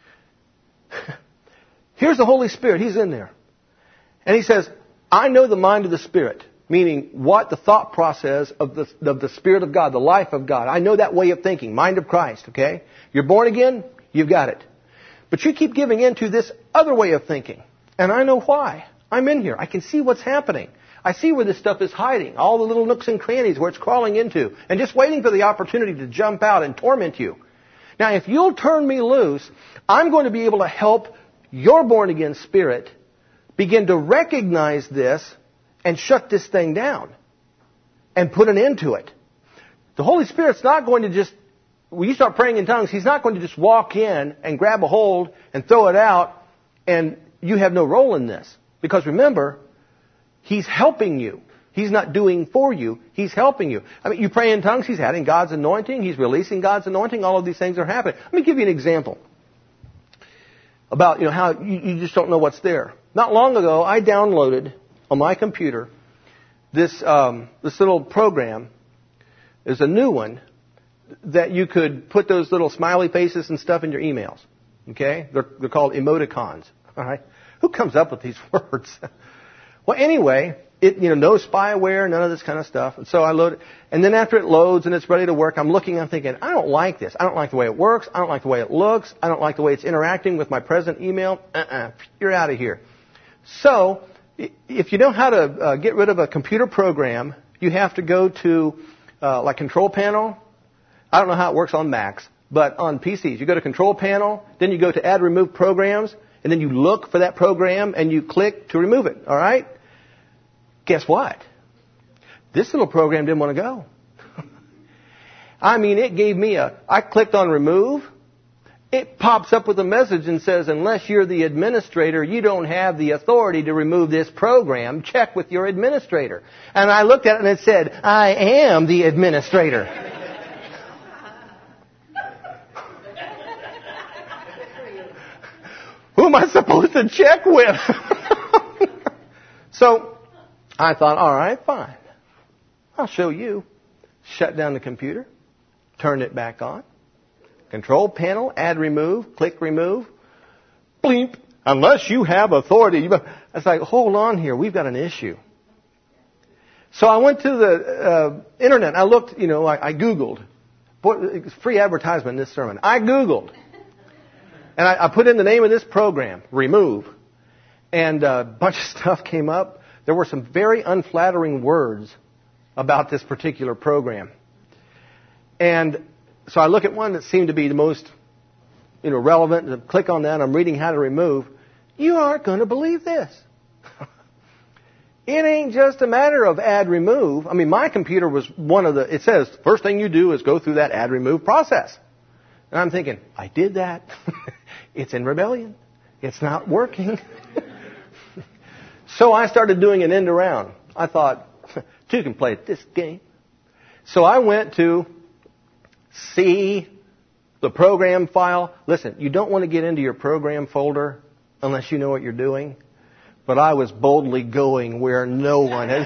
here's the Holy Spirit. He's in there. And He says, I know the mind of the Spirit, meaning what the thought process of the, of the Spirit of God, the life of God. I know that way of thinking, mind of Christ, okay? You're born again, you've got it. But you keep giving in to this other way of thinking. And I know why. I'm in here. I can see what's happening. I see where this stuff is hiding, all the little nooks and crannies where it's crawling into, and just waiting for the opportunity to jump out and torment you. Now, if you'll turn me loose, I'm going to be able to help your born-again spirit begin to recognize this and shut this thing down and put an end to it. The Holy Spirit's not going to just, when you start praying in tongues, He's not going to just walk in and grab a hold and throw it out and you have no role in this. Because remember, He's helping you. He's not doing for you. He's helping you. I mean, you pray in tongues, He's adding God's anointing. He's releasing God's anointing. All of these things are happening. Let me give you an example about, you know, how you, you just don't know what's there. Not long ago, I downloaded on my computer this um, this little program. There's a new one that you could put those little smiley faces and stuff in your emails. Okay? They're, they're called emoticons. All right? Who comes up with these words? Well, anyway, it, you know, no spyware, none of this kind of stuff. And so I load it. And then after it loads and it's ready to work, I'm looking, I'm thinking, I don't like this. I don't like the way it works. I don't like the way it looks. I don't like the way it's interacting with my present email. Uh-uh. You're out of here. So, if you know how to uh, get rid of a computer program, you have to go to, uh, like Control Panel. I don't know how it works on Macs, but on P Cs, you go to Control Panel, then you go to Add Remove Programs, and then you look for that program and you click to remove it. All right? Guess what? This little program didn't want to go. I mean, it gave me a, I clicked on remove. It pops up with a message and says, unless you're the administrator, you don't have the authority to remove this program. Check with your administrator. And I looked at it and it said, I am the administrator. Who am I supposed to check with? So I thought, all right, fine. I'll show you. Shut down the computer. Turn it back on. Control Panel, Add Remove, click Remove. Bleep. Unless you have authority. I was like, hold on here. We've got an issue. So I went to the uh, internet. I looked, you know, I, I Googled. Boy, free advertisement in this sermon. I Googled. And I, I put in the name of this program, Remove. And a bunch of stuff came up. There were some very unflattering words about this particular program. And so I look at one that seemed to be the most, you know, relevant. And click on that. I'm reading how to remove. You aren't going to believe this. It ain't just a matter of add remove. I mean, my computer was one of the, it says, first thing you do is go through that add remove process. And I'm thinking, I did that. It's in rebellion. It's not working. So I started doing an end around. I thought, two can play this game. So I went to see the program file. Listen, you don't want to get into your program folder unless you know what you're doing. But I was boldly going where no one had.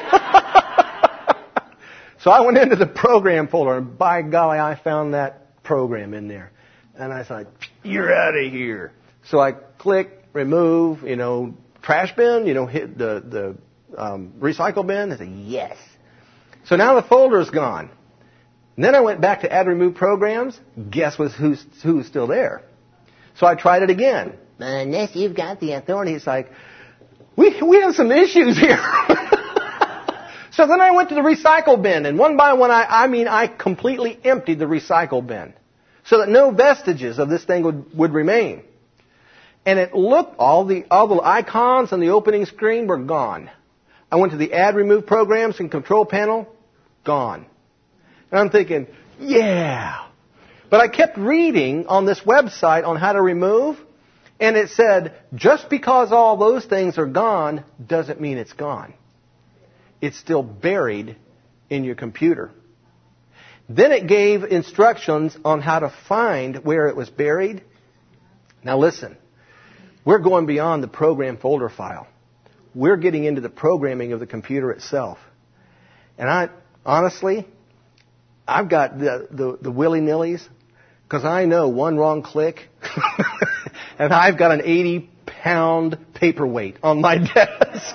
So I went into the program folder, and by golly, I found that program in there. And I thought, you're out of here. So I click, remove, you know, trash bin, you know, hit the, the um, recycle bin. I said, yes. So now the folder's gone. And then I went back to add remove programs. Guess was who's, who's still there. So I tried it again. Unless you've got the authority, it's like, we, we have some issues here. So then I went to the recycle bin, and one by one, I, I mean, I completely emptied the recycle bin so that no vestiges of this thing would, would remain. And it looked, all the, all the icons on the opening screen were gone. I went to the add remove programs and control panel, gone. And I'm thinking, yeah. But I kept reading on this website on how to remove, and it said, just because all those things are gone doesn't mean it's gone. It's still buried in your computer. Then it gave instructions on how to find where it was buried. Now listen, we're going beyond the program folder file. We're getting into the programming of the computer itself. And I, honestly, I've got the, the, the willy-nillys, because I know one wrong click, and I've got an eighty pound paperweight on my desk.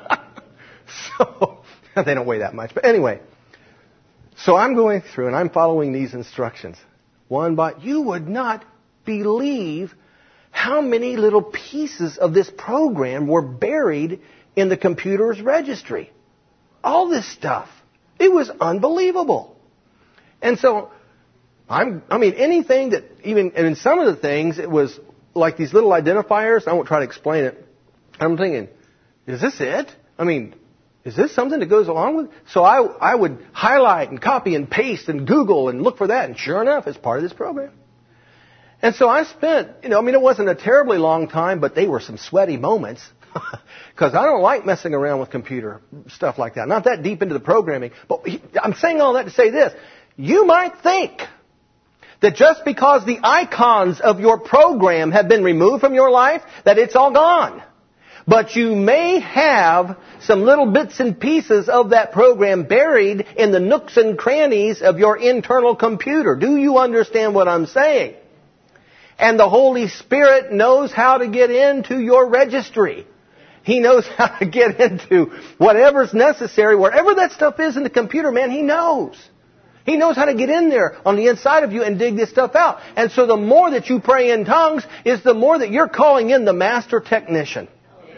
So, they don't weigh that much. But anyway, so I'm going through and I'm following these instructions. One by, you would not believe how many little pieces of this program were buried in the computer's registry. All this stuff. It was unbelievable. And so, I'm, I mean, anything that even, and in some of the things, it was like these little identifiers. I won't try to explain it. I'm thinking, is this it? I mean, is this something that goes along with? So I, I would highlight and copy and paste and Google and look for that. And sure enough, it's part of this program. And so I spent, you know, I mean, it wasn't a terribly long time, but they were some sweaty moments. Because I don't like messing around with computer stuff like that. Not that deep into the programming. But I'm saying all that to say this. You might think that just because the icons of your program have been removed from your life, that it's all gone. But you may have some little bits and pieces of that program buried in the nooks and crannies of your internal computer. Do you understand what I'm saying? And the Holy Spirit knows how to get into your registry. He knows how to get into whatever's necessary. Wherever that stuff is in the computer, man, He knows. He knows how to get in there on the inside of you and dig this stuff out. And so the more that you pray in tongues is the more that you're calling in the master technician.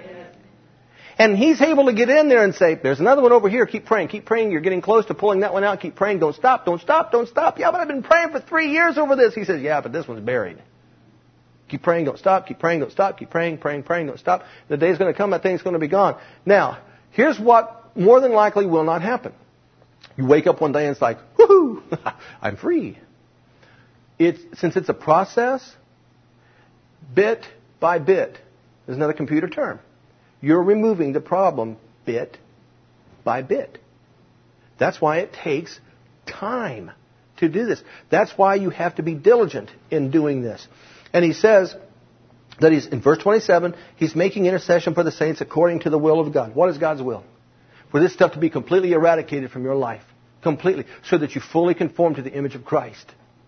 And He's able to get in there and say, there's another one over here. Keep praying. Keep praying. You're getting close to pulling that one out. Keep praying. Don't stop. Don't stop. Don't stop. Yeah, but I've been praying for three years over this. He says, yeah, but this one's buried. Keep praying. Don't stop. Keep praying. Don't stop. Keep praying, praying, praying. Don't stop. The day's going to come. That thing's going to be gone. Now, here's what more than likely will not happen. You wake up one day and it's like, woohoo, I'm free. It's, since it's a process, bit by bit, there's another computer term. You're removing the problem bit by bit. That's why it takes time to do this. That's why you have to be diligent in doing this. And he says that he's, in verse twenty-seven, he's making intercession for the saints according to the will of God. What is God's will? For this stuff to be completely eradicated from your life. Completely. So that you fully conform to the image of Christ.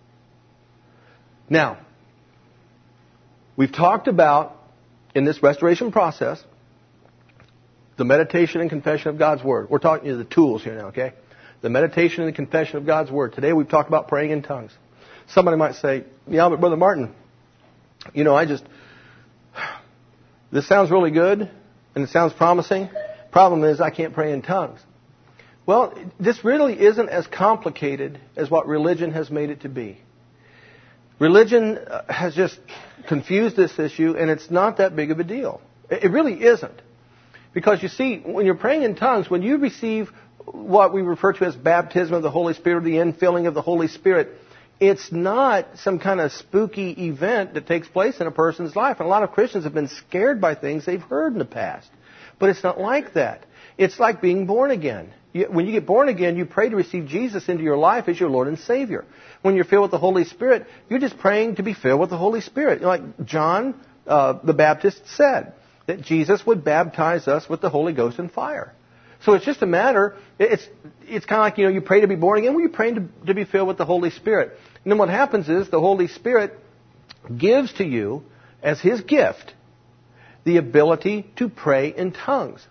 Now, we've talked about, in this restoration process, the meditation and confession of God's Word. We're talking you know, the tools here now, okay? The meditation and the confession of God's Word. Today we've talked about praying in tongues. Somebody might say, yeah, but Brother Martin, you know, I just, this sounds really good, and it sounds promising. Problem is, I can't pray in tongues. Well, this really isn't as complicated as what religion has made it to be. Religion has just confused this issue, and it's not that big of a deal. It really isn't. Because you see, when you're praying in tongues, when you receive what we refer to as baptism of the Holy Spirit, the infilling of the Holy Spirit, it's not some kind of spooky event that takes place in a person's life. And a lot of Christians have been scared by things they've heard in the past. But it's not like that. It's like being born again. You, when you get born again, you pray to receive Jesus into your life as your Lord and Savior. When you're filled with the Holy Spirit, you're just praying to be filled with the Holy Spirit. Like John uh, the Baptist said, that Jesus would baptize us with the Holy Ghost and fire. So it's just a matter, it's it's kind of like, you know, you pray to be born again. Well, you're praying to, to be filled with the Holy Spirit. And then what happens is the Holy Spirit gives to you, as His gift, the ability to pray in tongues.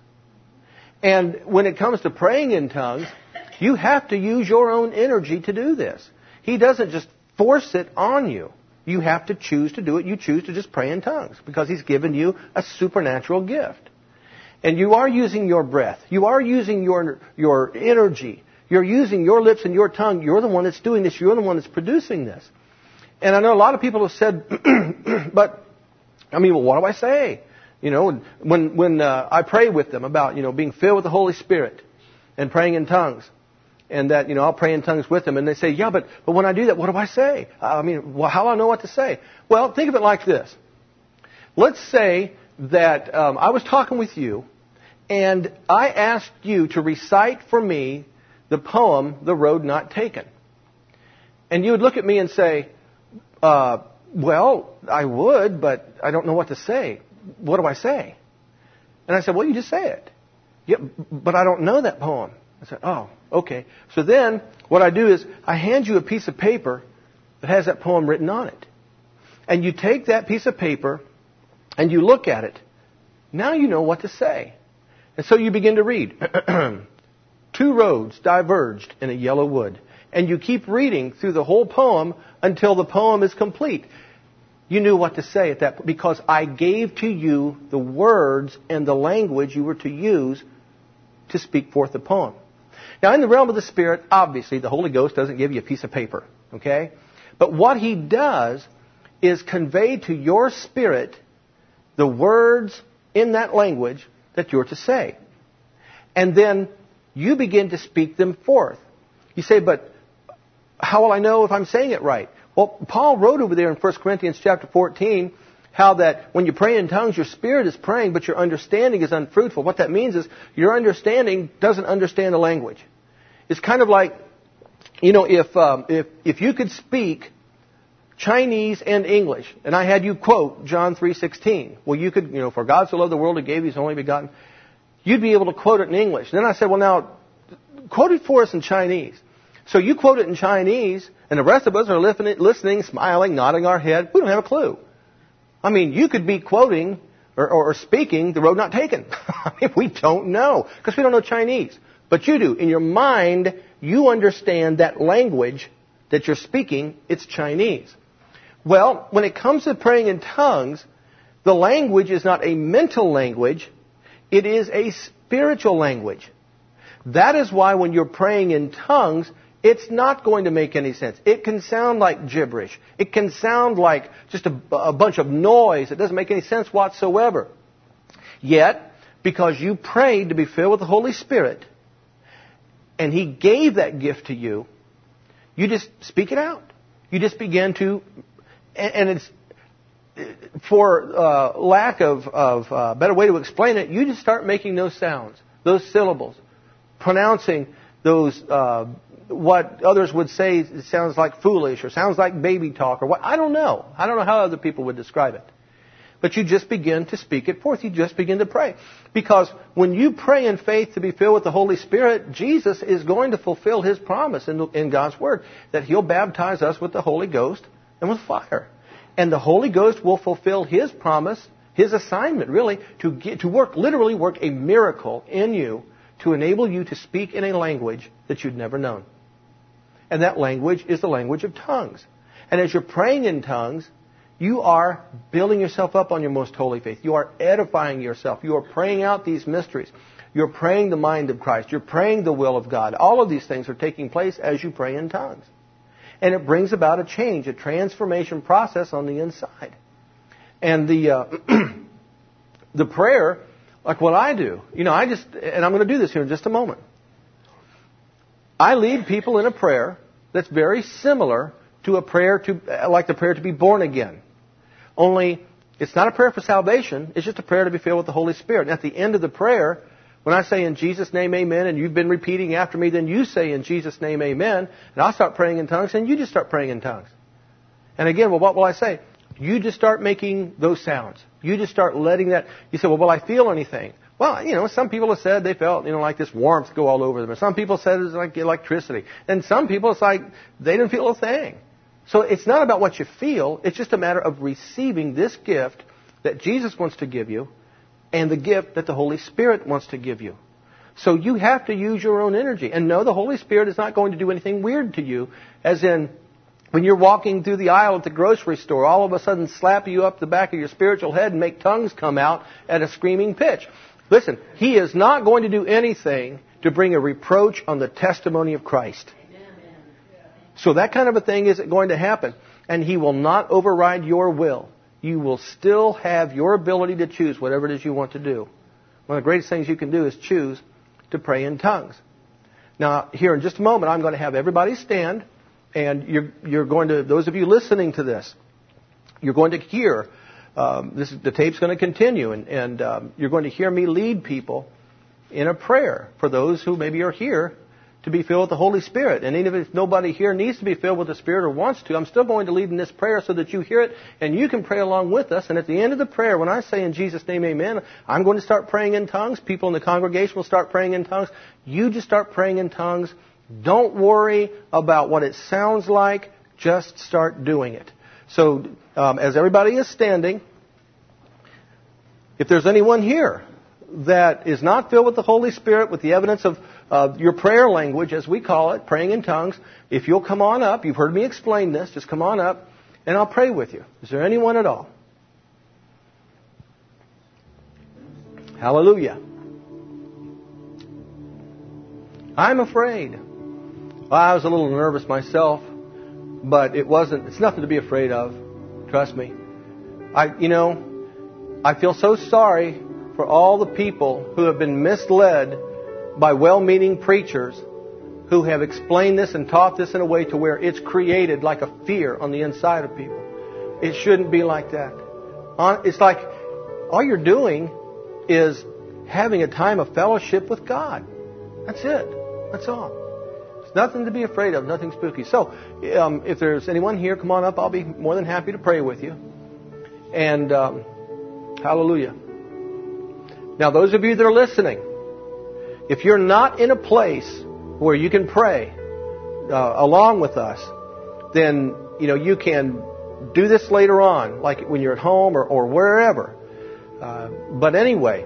And when it comes to praying in tongues, you have to use your own energy to do this. He doesn't just force it on you. You have to choose to do it. You choose to just pray in tongues because He's given you a supernatural gift. And you are using your breath. You are using your, your energy. You're using your lips and your tongue. You're the one that's doing this. You're the one that's producing this. And I know a lot of people have said, but, I mean, well, what do I say? You know, when, when uh, I pray with them about, you know, being filled with the Holy Spirit and praying in tongues. And that, you know, I'll pray in tongues with them. And they say, yeah, but, but when I do that, what do I say? I mean, well, how do I know what to say? Well, think of it like this. Let's say that um, I was talking with you, and I asked you to recite for me the poem, The Road Not Taken. And you would look at me and say, uh, well, I would, but I don't know what to say. What do I say? And I said, well, you just say it. Yeah, but I don't know that poem. I said, oh, okay. So then what I do is I hand you a piece of paper that has that poem written on it. And you take that piece of paper and you look at it. Now you know what to say. And so you begin to read. Two roads diverged in a yellow wood. And you keep reading through the whole poem until the poem is complete. You knew what to say at that point because I gave to you the words and the language you were to use to speak forth the poem. Now, in the realm of the Spirit, obviously, the Holy Ghost doesn't give you a piece of paper, okay? But what He does is convey to your spirit the words in that language that you're to say. And then you begin to speak them forth. You say, but how will I know if I'm saying it right? Well, Paul wrote over there in First Corinthians chapter fourteen how that when you pray in tongues, your spirit is praying, but your understanding is unfruitful. What that means is your understanding doesn't understand the language. It's kind of like, you know, if um, if if you could speak Chinese and English, and I had you quote John three sixteen, well, you could, you know, for God so loved the world, He gave His only begotten. You'd be able to quote it in English. And then I said, well, now, quote it for us in Chinese. So you quote it in Chinese, and the rest of us are listening, listening, smiling, nodding our head. We don't have a clue. I mean, you could be quoting or, or speaking The Road Not Taken. I mean, we don't know because we don't know Chinese. But you do. In your mind, you understand that language that you're speaking. It's Chinese. Well, when it comes to praying in tongues, the language is not a mental language. It is a spiritual language. That is why when you're praying in tongues, it's not going to make any sense. It can sound like gibberish. It can sound like just a, a bunch of noise. It doesn't make any sense whatsoever. Yet, because you prayed to be filled with the Holy Spirit, and He gave that gift to you, you just speak it out. You just begin to, and, and it's, for uh, lack of a uh, better way to explain it, you just start making those sounds, those syllables, pronouncing those, uh, what others would say it sounds like foolish or sounds like baby talk or what. I don't know. I don't know how other people would describe it. But you just begin to speak it forth. You just begin to pray. Because when you pray in faith to be filled with the Holy Spirit, Jesus is going to fulfill His promise in, in God's Word that He'll baptize us with the Holy Ghost and with fire. And the Holy Ghost will fulfill His promise, His assignment really, to get, to work, literally work a miracle in you to enable you to speak in a language that you'd never known. And that language is the language of tongues. And as you're praying in tongues, you are building yourself up on your most holy faith. You are edifying yourself. You are praying out these mysteries. You're praying the mind of Christ. You're praying the will of God. All of these things are taking place as you pray in tongues. And it brings about a change, a transformation process on the inside. And the uh, the prayer like what I do. You know, I just, and I'm going to do this here in just a moment. I lead people in a prayer that's very similar to a prayer to, like the prayer to be born again. Only, it's not a prayer for salvation. It's just a prayer to be filled with the Holy Spirit. And at the end of the prayer, when I say in Jesus' name, amen, and you've been repeating after me, then you say in Jesus' name, amen, and I'll start praying in tongues, and you just start praying in tongues. And again, well, what will I say? You just start making those sounds. You just start letting that, you say, well, will I feel anything? Well, you know, some people have said they felt, you know, like this warmth go all over them. And some people said it's like electricity. And some people, it's like they didn't feel a thing. So it's not about what you feel. It's just a matter of receiving this gift that Jesus wants to give you and the gift that the Holy Spirit wants to give you. So you have to use your own energy. And no, the Holy Spirit is not going to do anything weird to you, as in when you're walking through the aisle at the grocery store, all of a sudden slap you up the back of your spiritual head and make tongues come out at a screaming pitch. Listen, He is not going to do anything to bring a reproach on the testimony of Christ. So that kind of a thing isn't going to happen. And He will not override your will. You will still have your ability to choose whatever it is you want to do. One of the greatest things you can do is choose to pray in tongues. Now, here in just a moment, I'm going to have everybody stand. And you're, you're going to, those of you listening to this, you're going to hear, um, this the tape's going to continue, and, and um, you're going to hear me lead people in a prayer for those who maybe are here to be filled with the Holy Spirit. And even if nobody here needs to be filled with the Spirit or wants to, I'm still going to lead in this prayer so that you hear it and you can pray along with us. And at the end of the prayer, when I say in Jesus' name, amen, I'm going to start praying in tongues. People in the congregation will start praying in tongues. You just start praying in tongues. Don't worry about what it sounds like. Just start doing it. So um, as everybody is standing, if there's anyone here that is not filled with the Holy Spirit, with the evidence of uh, your prayer language, as we call it, praying in tongues, if you'll come on up, you've heard me explain this, just come on up, and I'll pray with you. Is there anyone at all? Hallelujah. I'm afraid. Well, I was a little nervous myself, but it wasn't, it's nothing to be afraid of. Trust me. I, you know, I feel so sorry for all the people who have been misled by well-meaning preachers who have explained this and taught this in a way to where it's created like a fear on the inside of people. It shouldn't be like that. It's like all you're doing is having a time of fellowship with God. That's it. That's all. It's nothing to be afraid of, nothing spooky. So, um, if there's anyone here, come on up. I'll be more than happy to pray with you. And um, hallelujah. Now, those of you that are listening, if you're not in a place where you can pray uh, along with us, then you know you can do this later on, like when you're at home or, or wherever. Uh, but anyway,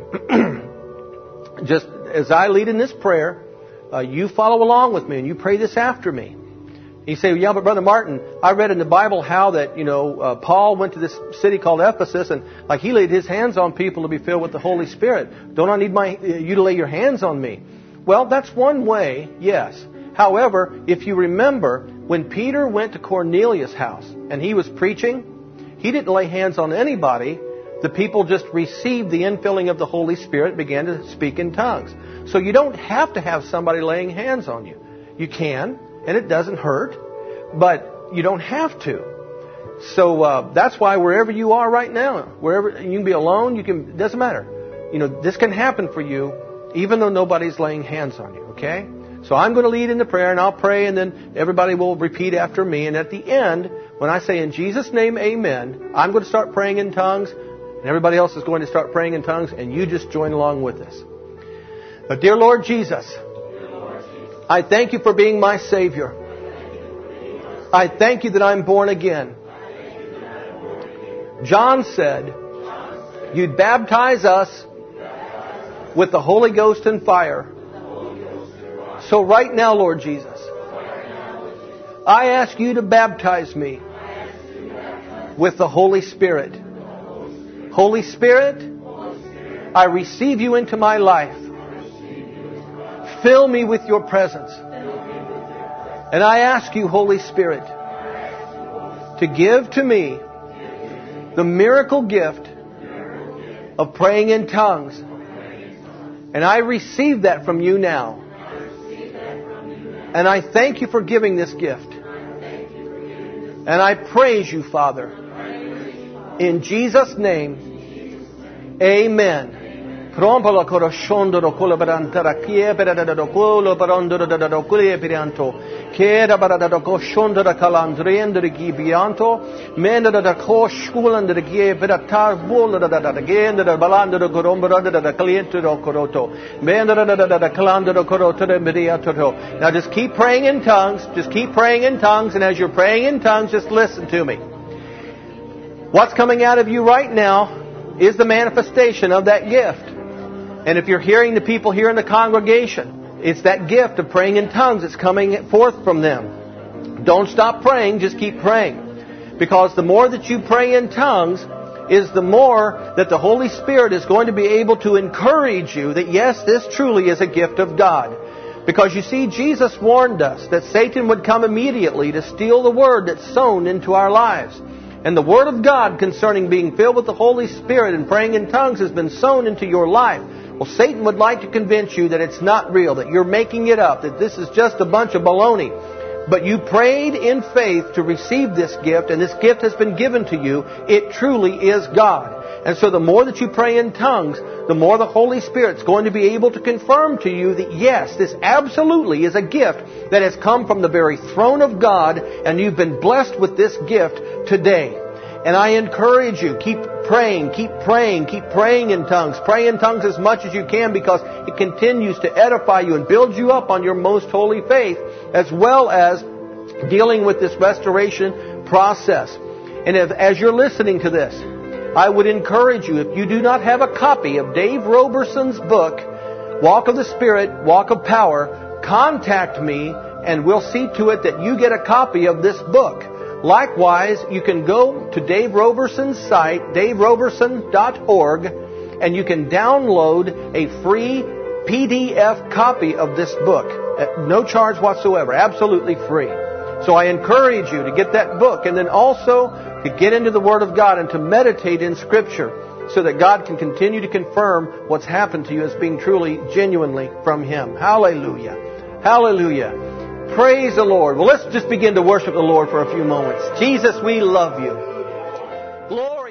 just as I lead in this prayer, uh, you follow along with me and you pray this after me. You say, yeah, but Brother Martin, I read in the Bible how that, you know, uh, Paul went to this city called Ephesus and like he laid his hands on people to be filled with the Holy Spirit. Don't I need my uh, you to lay your hands on me? Well, that's one way, yes. However, if you remember, when Peter went to Cornelius' house and he was preaching, he didn't lay hands on anybody. The people just received the infilling of the Holy Spirit, began to speak in tongues. So you don't have to have somebody laying hands on you. You can, and it doesn't hurt, but you don't have to. So uh, that's why wherever you are right now, wherever you can be alone, you can. It doesn't matter. You know, this can happen for you, even though nobody's laying hands on you. Okay? So I'm going to lead in the prayer, and I'll pray, and then everybody will repeat after me. And at the end, when I say in Jesus' name, amen, I'm going to start praying in tongues. And everybody else is going to start praying in tongues, and you just join along with us. But dear Lord Jesus, I thank you for being my Savior. I thank you that I'm born again. John said, you'd baptize us with the Holy Ghost and fire. So right now, Lord Jesus, I ask you to baptize me with the Holy Spirit. Holy Spirit, I receive you into my life. Fill me with your presence. And I ask you, Holy Spirit, to give to me the miracle gift of praying in tongues And I receive that from you now. And I thank you for giving this gift. And I praise you, Father. In Jesus' name, amen. Kera barada ko shonda da kalandrende de gibianto, menda da ko schulen de gie beratar bola da da genda da balanda da gorombra da da cliente do coroto, menda da da da calanda da coroto de mediato. Now just keep praying in tongues, just keep praying in tongues, and as you're praying in tongues, just listen to me. What's coming out of you right now is the manifestation of that gift. And if you're hearing the people here in the congregation, it's that gift of praying in tongues that's coming forth from them. Don't stop praying, just keep praying. Because the more that you pray in tongues is the more that the Holy Spirit is going to be able to encourage you that yes, this truly is a gift of God. Because you see, Jesus warned us that Satan would come immediately to steal the word that's sown into our lives. And the Word of God concerning being filled with the Holy Spirit and praying in tongues has been sown into your life. Well, Satan would like to convince you that it's not real, that you're making it up, that this is just a bunch of baloney. But you prayed in faith to receive this gift, and this gift has been given to you. It truly is God. And so the more that you pray in tongues, the more the Holy Spirit's going to be able to confirm to you that yes, this absolutely is a gift that has come from the very throne of God, and you've been blessed with this gift today. And I encourage you, keep praying, keep praying, keep praying in tongues. Pray in tongues as much as you can because it continues to edify you and build you up on your most holy faith, as well as dealing with this restoration process. And if, as you're listening to this, I would encourage you, if you do not have a copy of Dave Roberson's book, Walk of the Spirit, Walk of Power, contact me and we'll see to it that you get a copy of this book. Likewise, you can go to Dave Roberson's site, dave roberson dot org, and you can download a free P D F copy of this book at no charge whatsoever, absolutely free. So I encourage you to get that book and then also to get into the Word of God and to meditate in Scripture so that God can continue to confirm what's happened to you as being truly, genuinely from Him. Hallelujah. Hallelujah. Praise the Lord. Well, let's just begin to worship the Lord for a few moments. Jesus, we love you. Glory.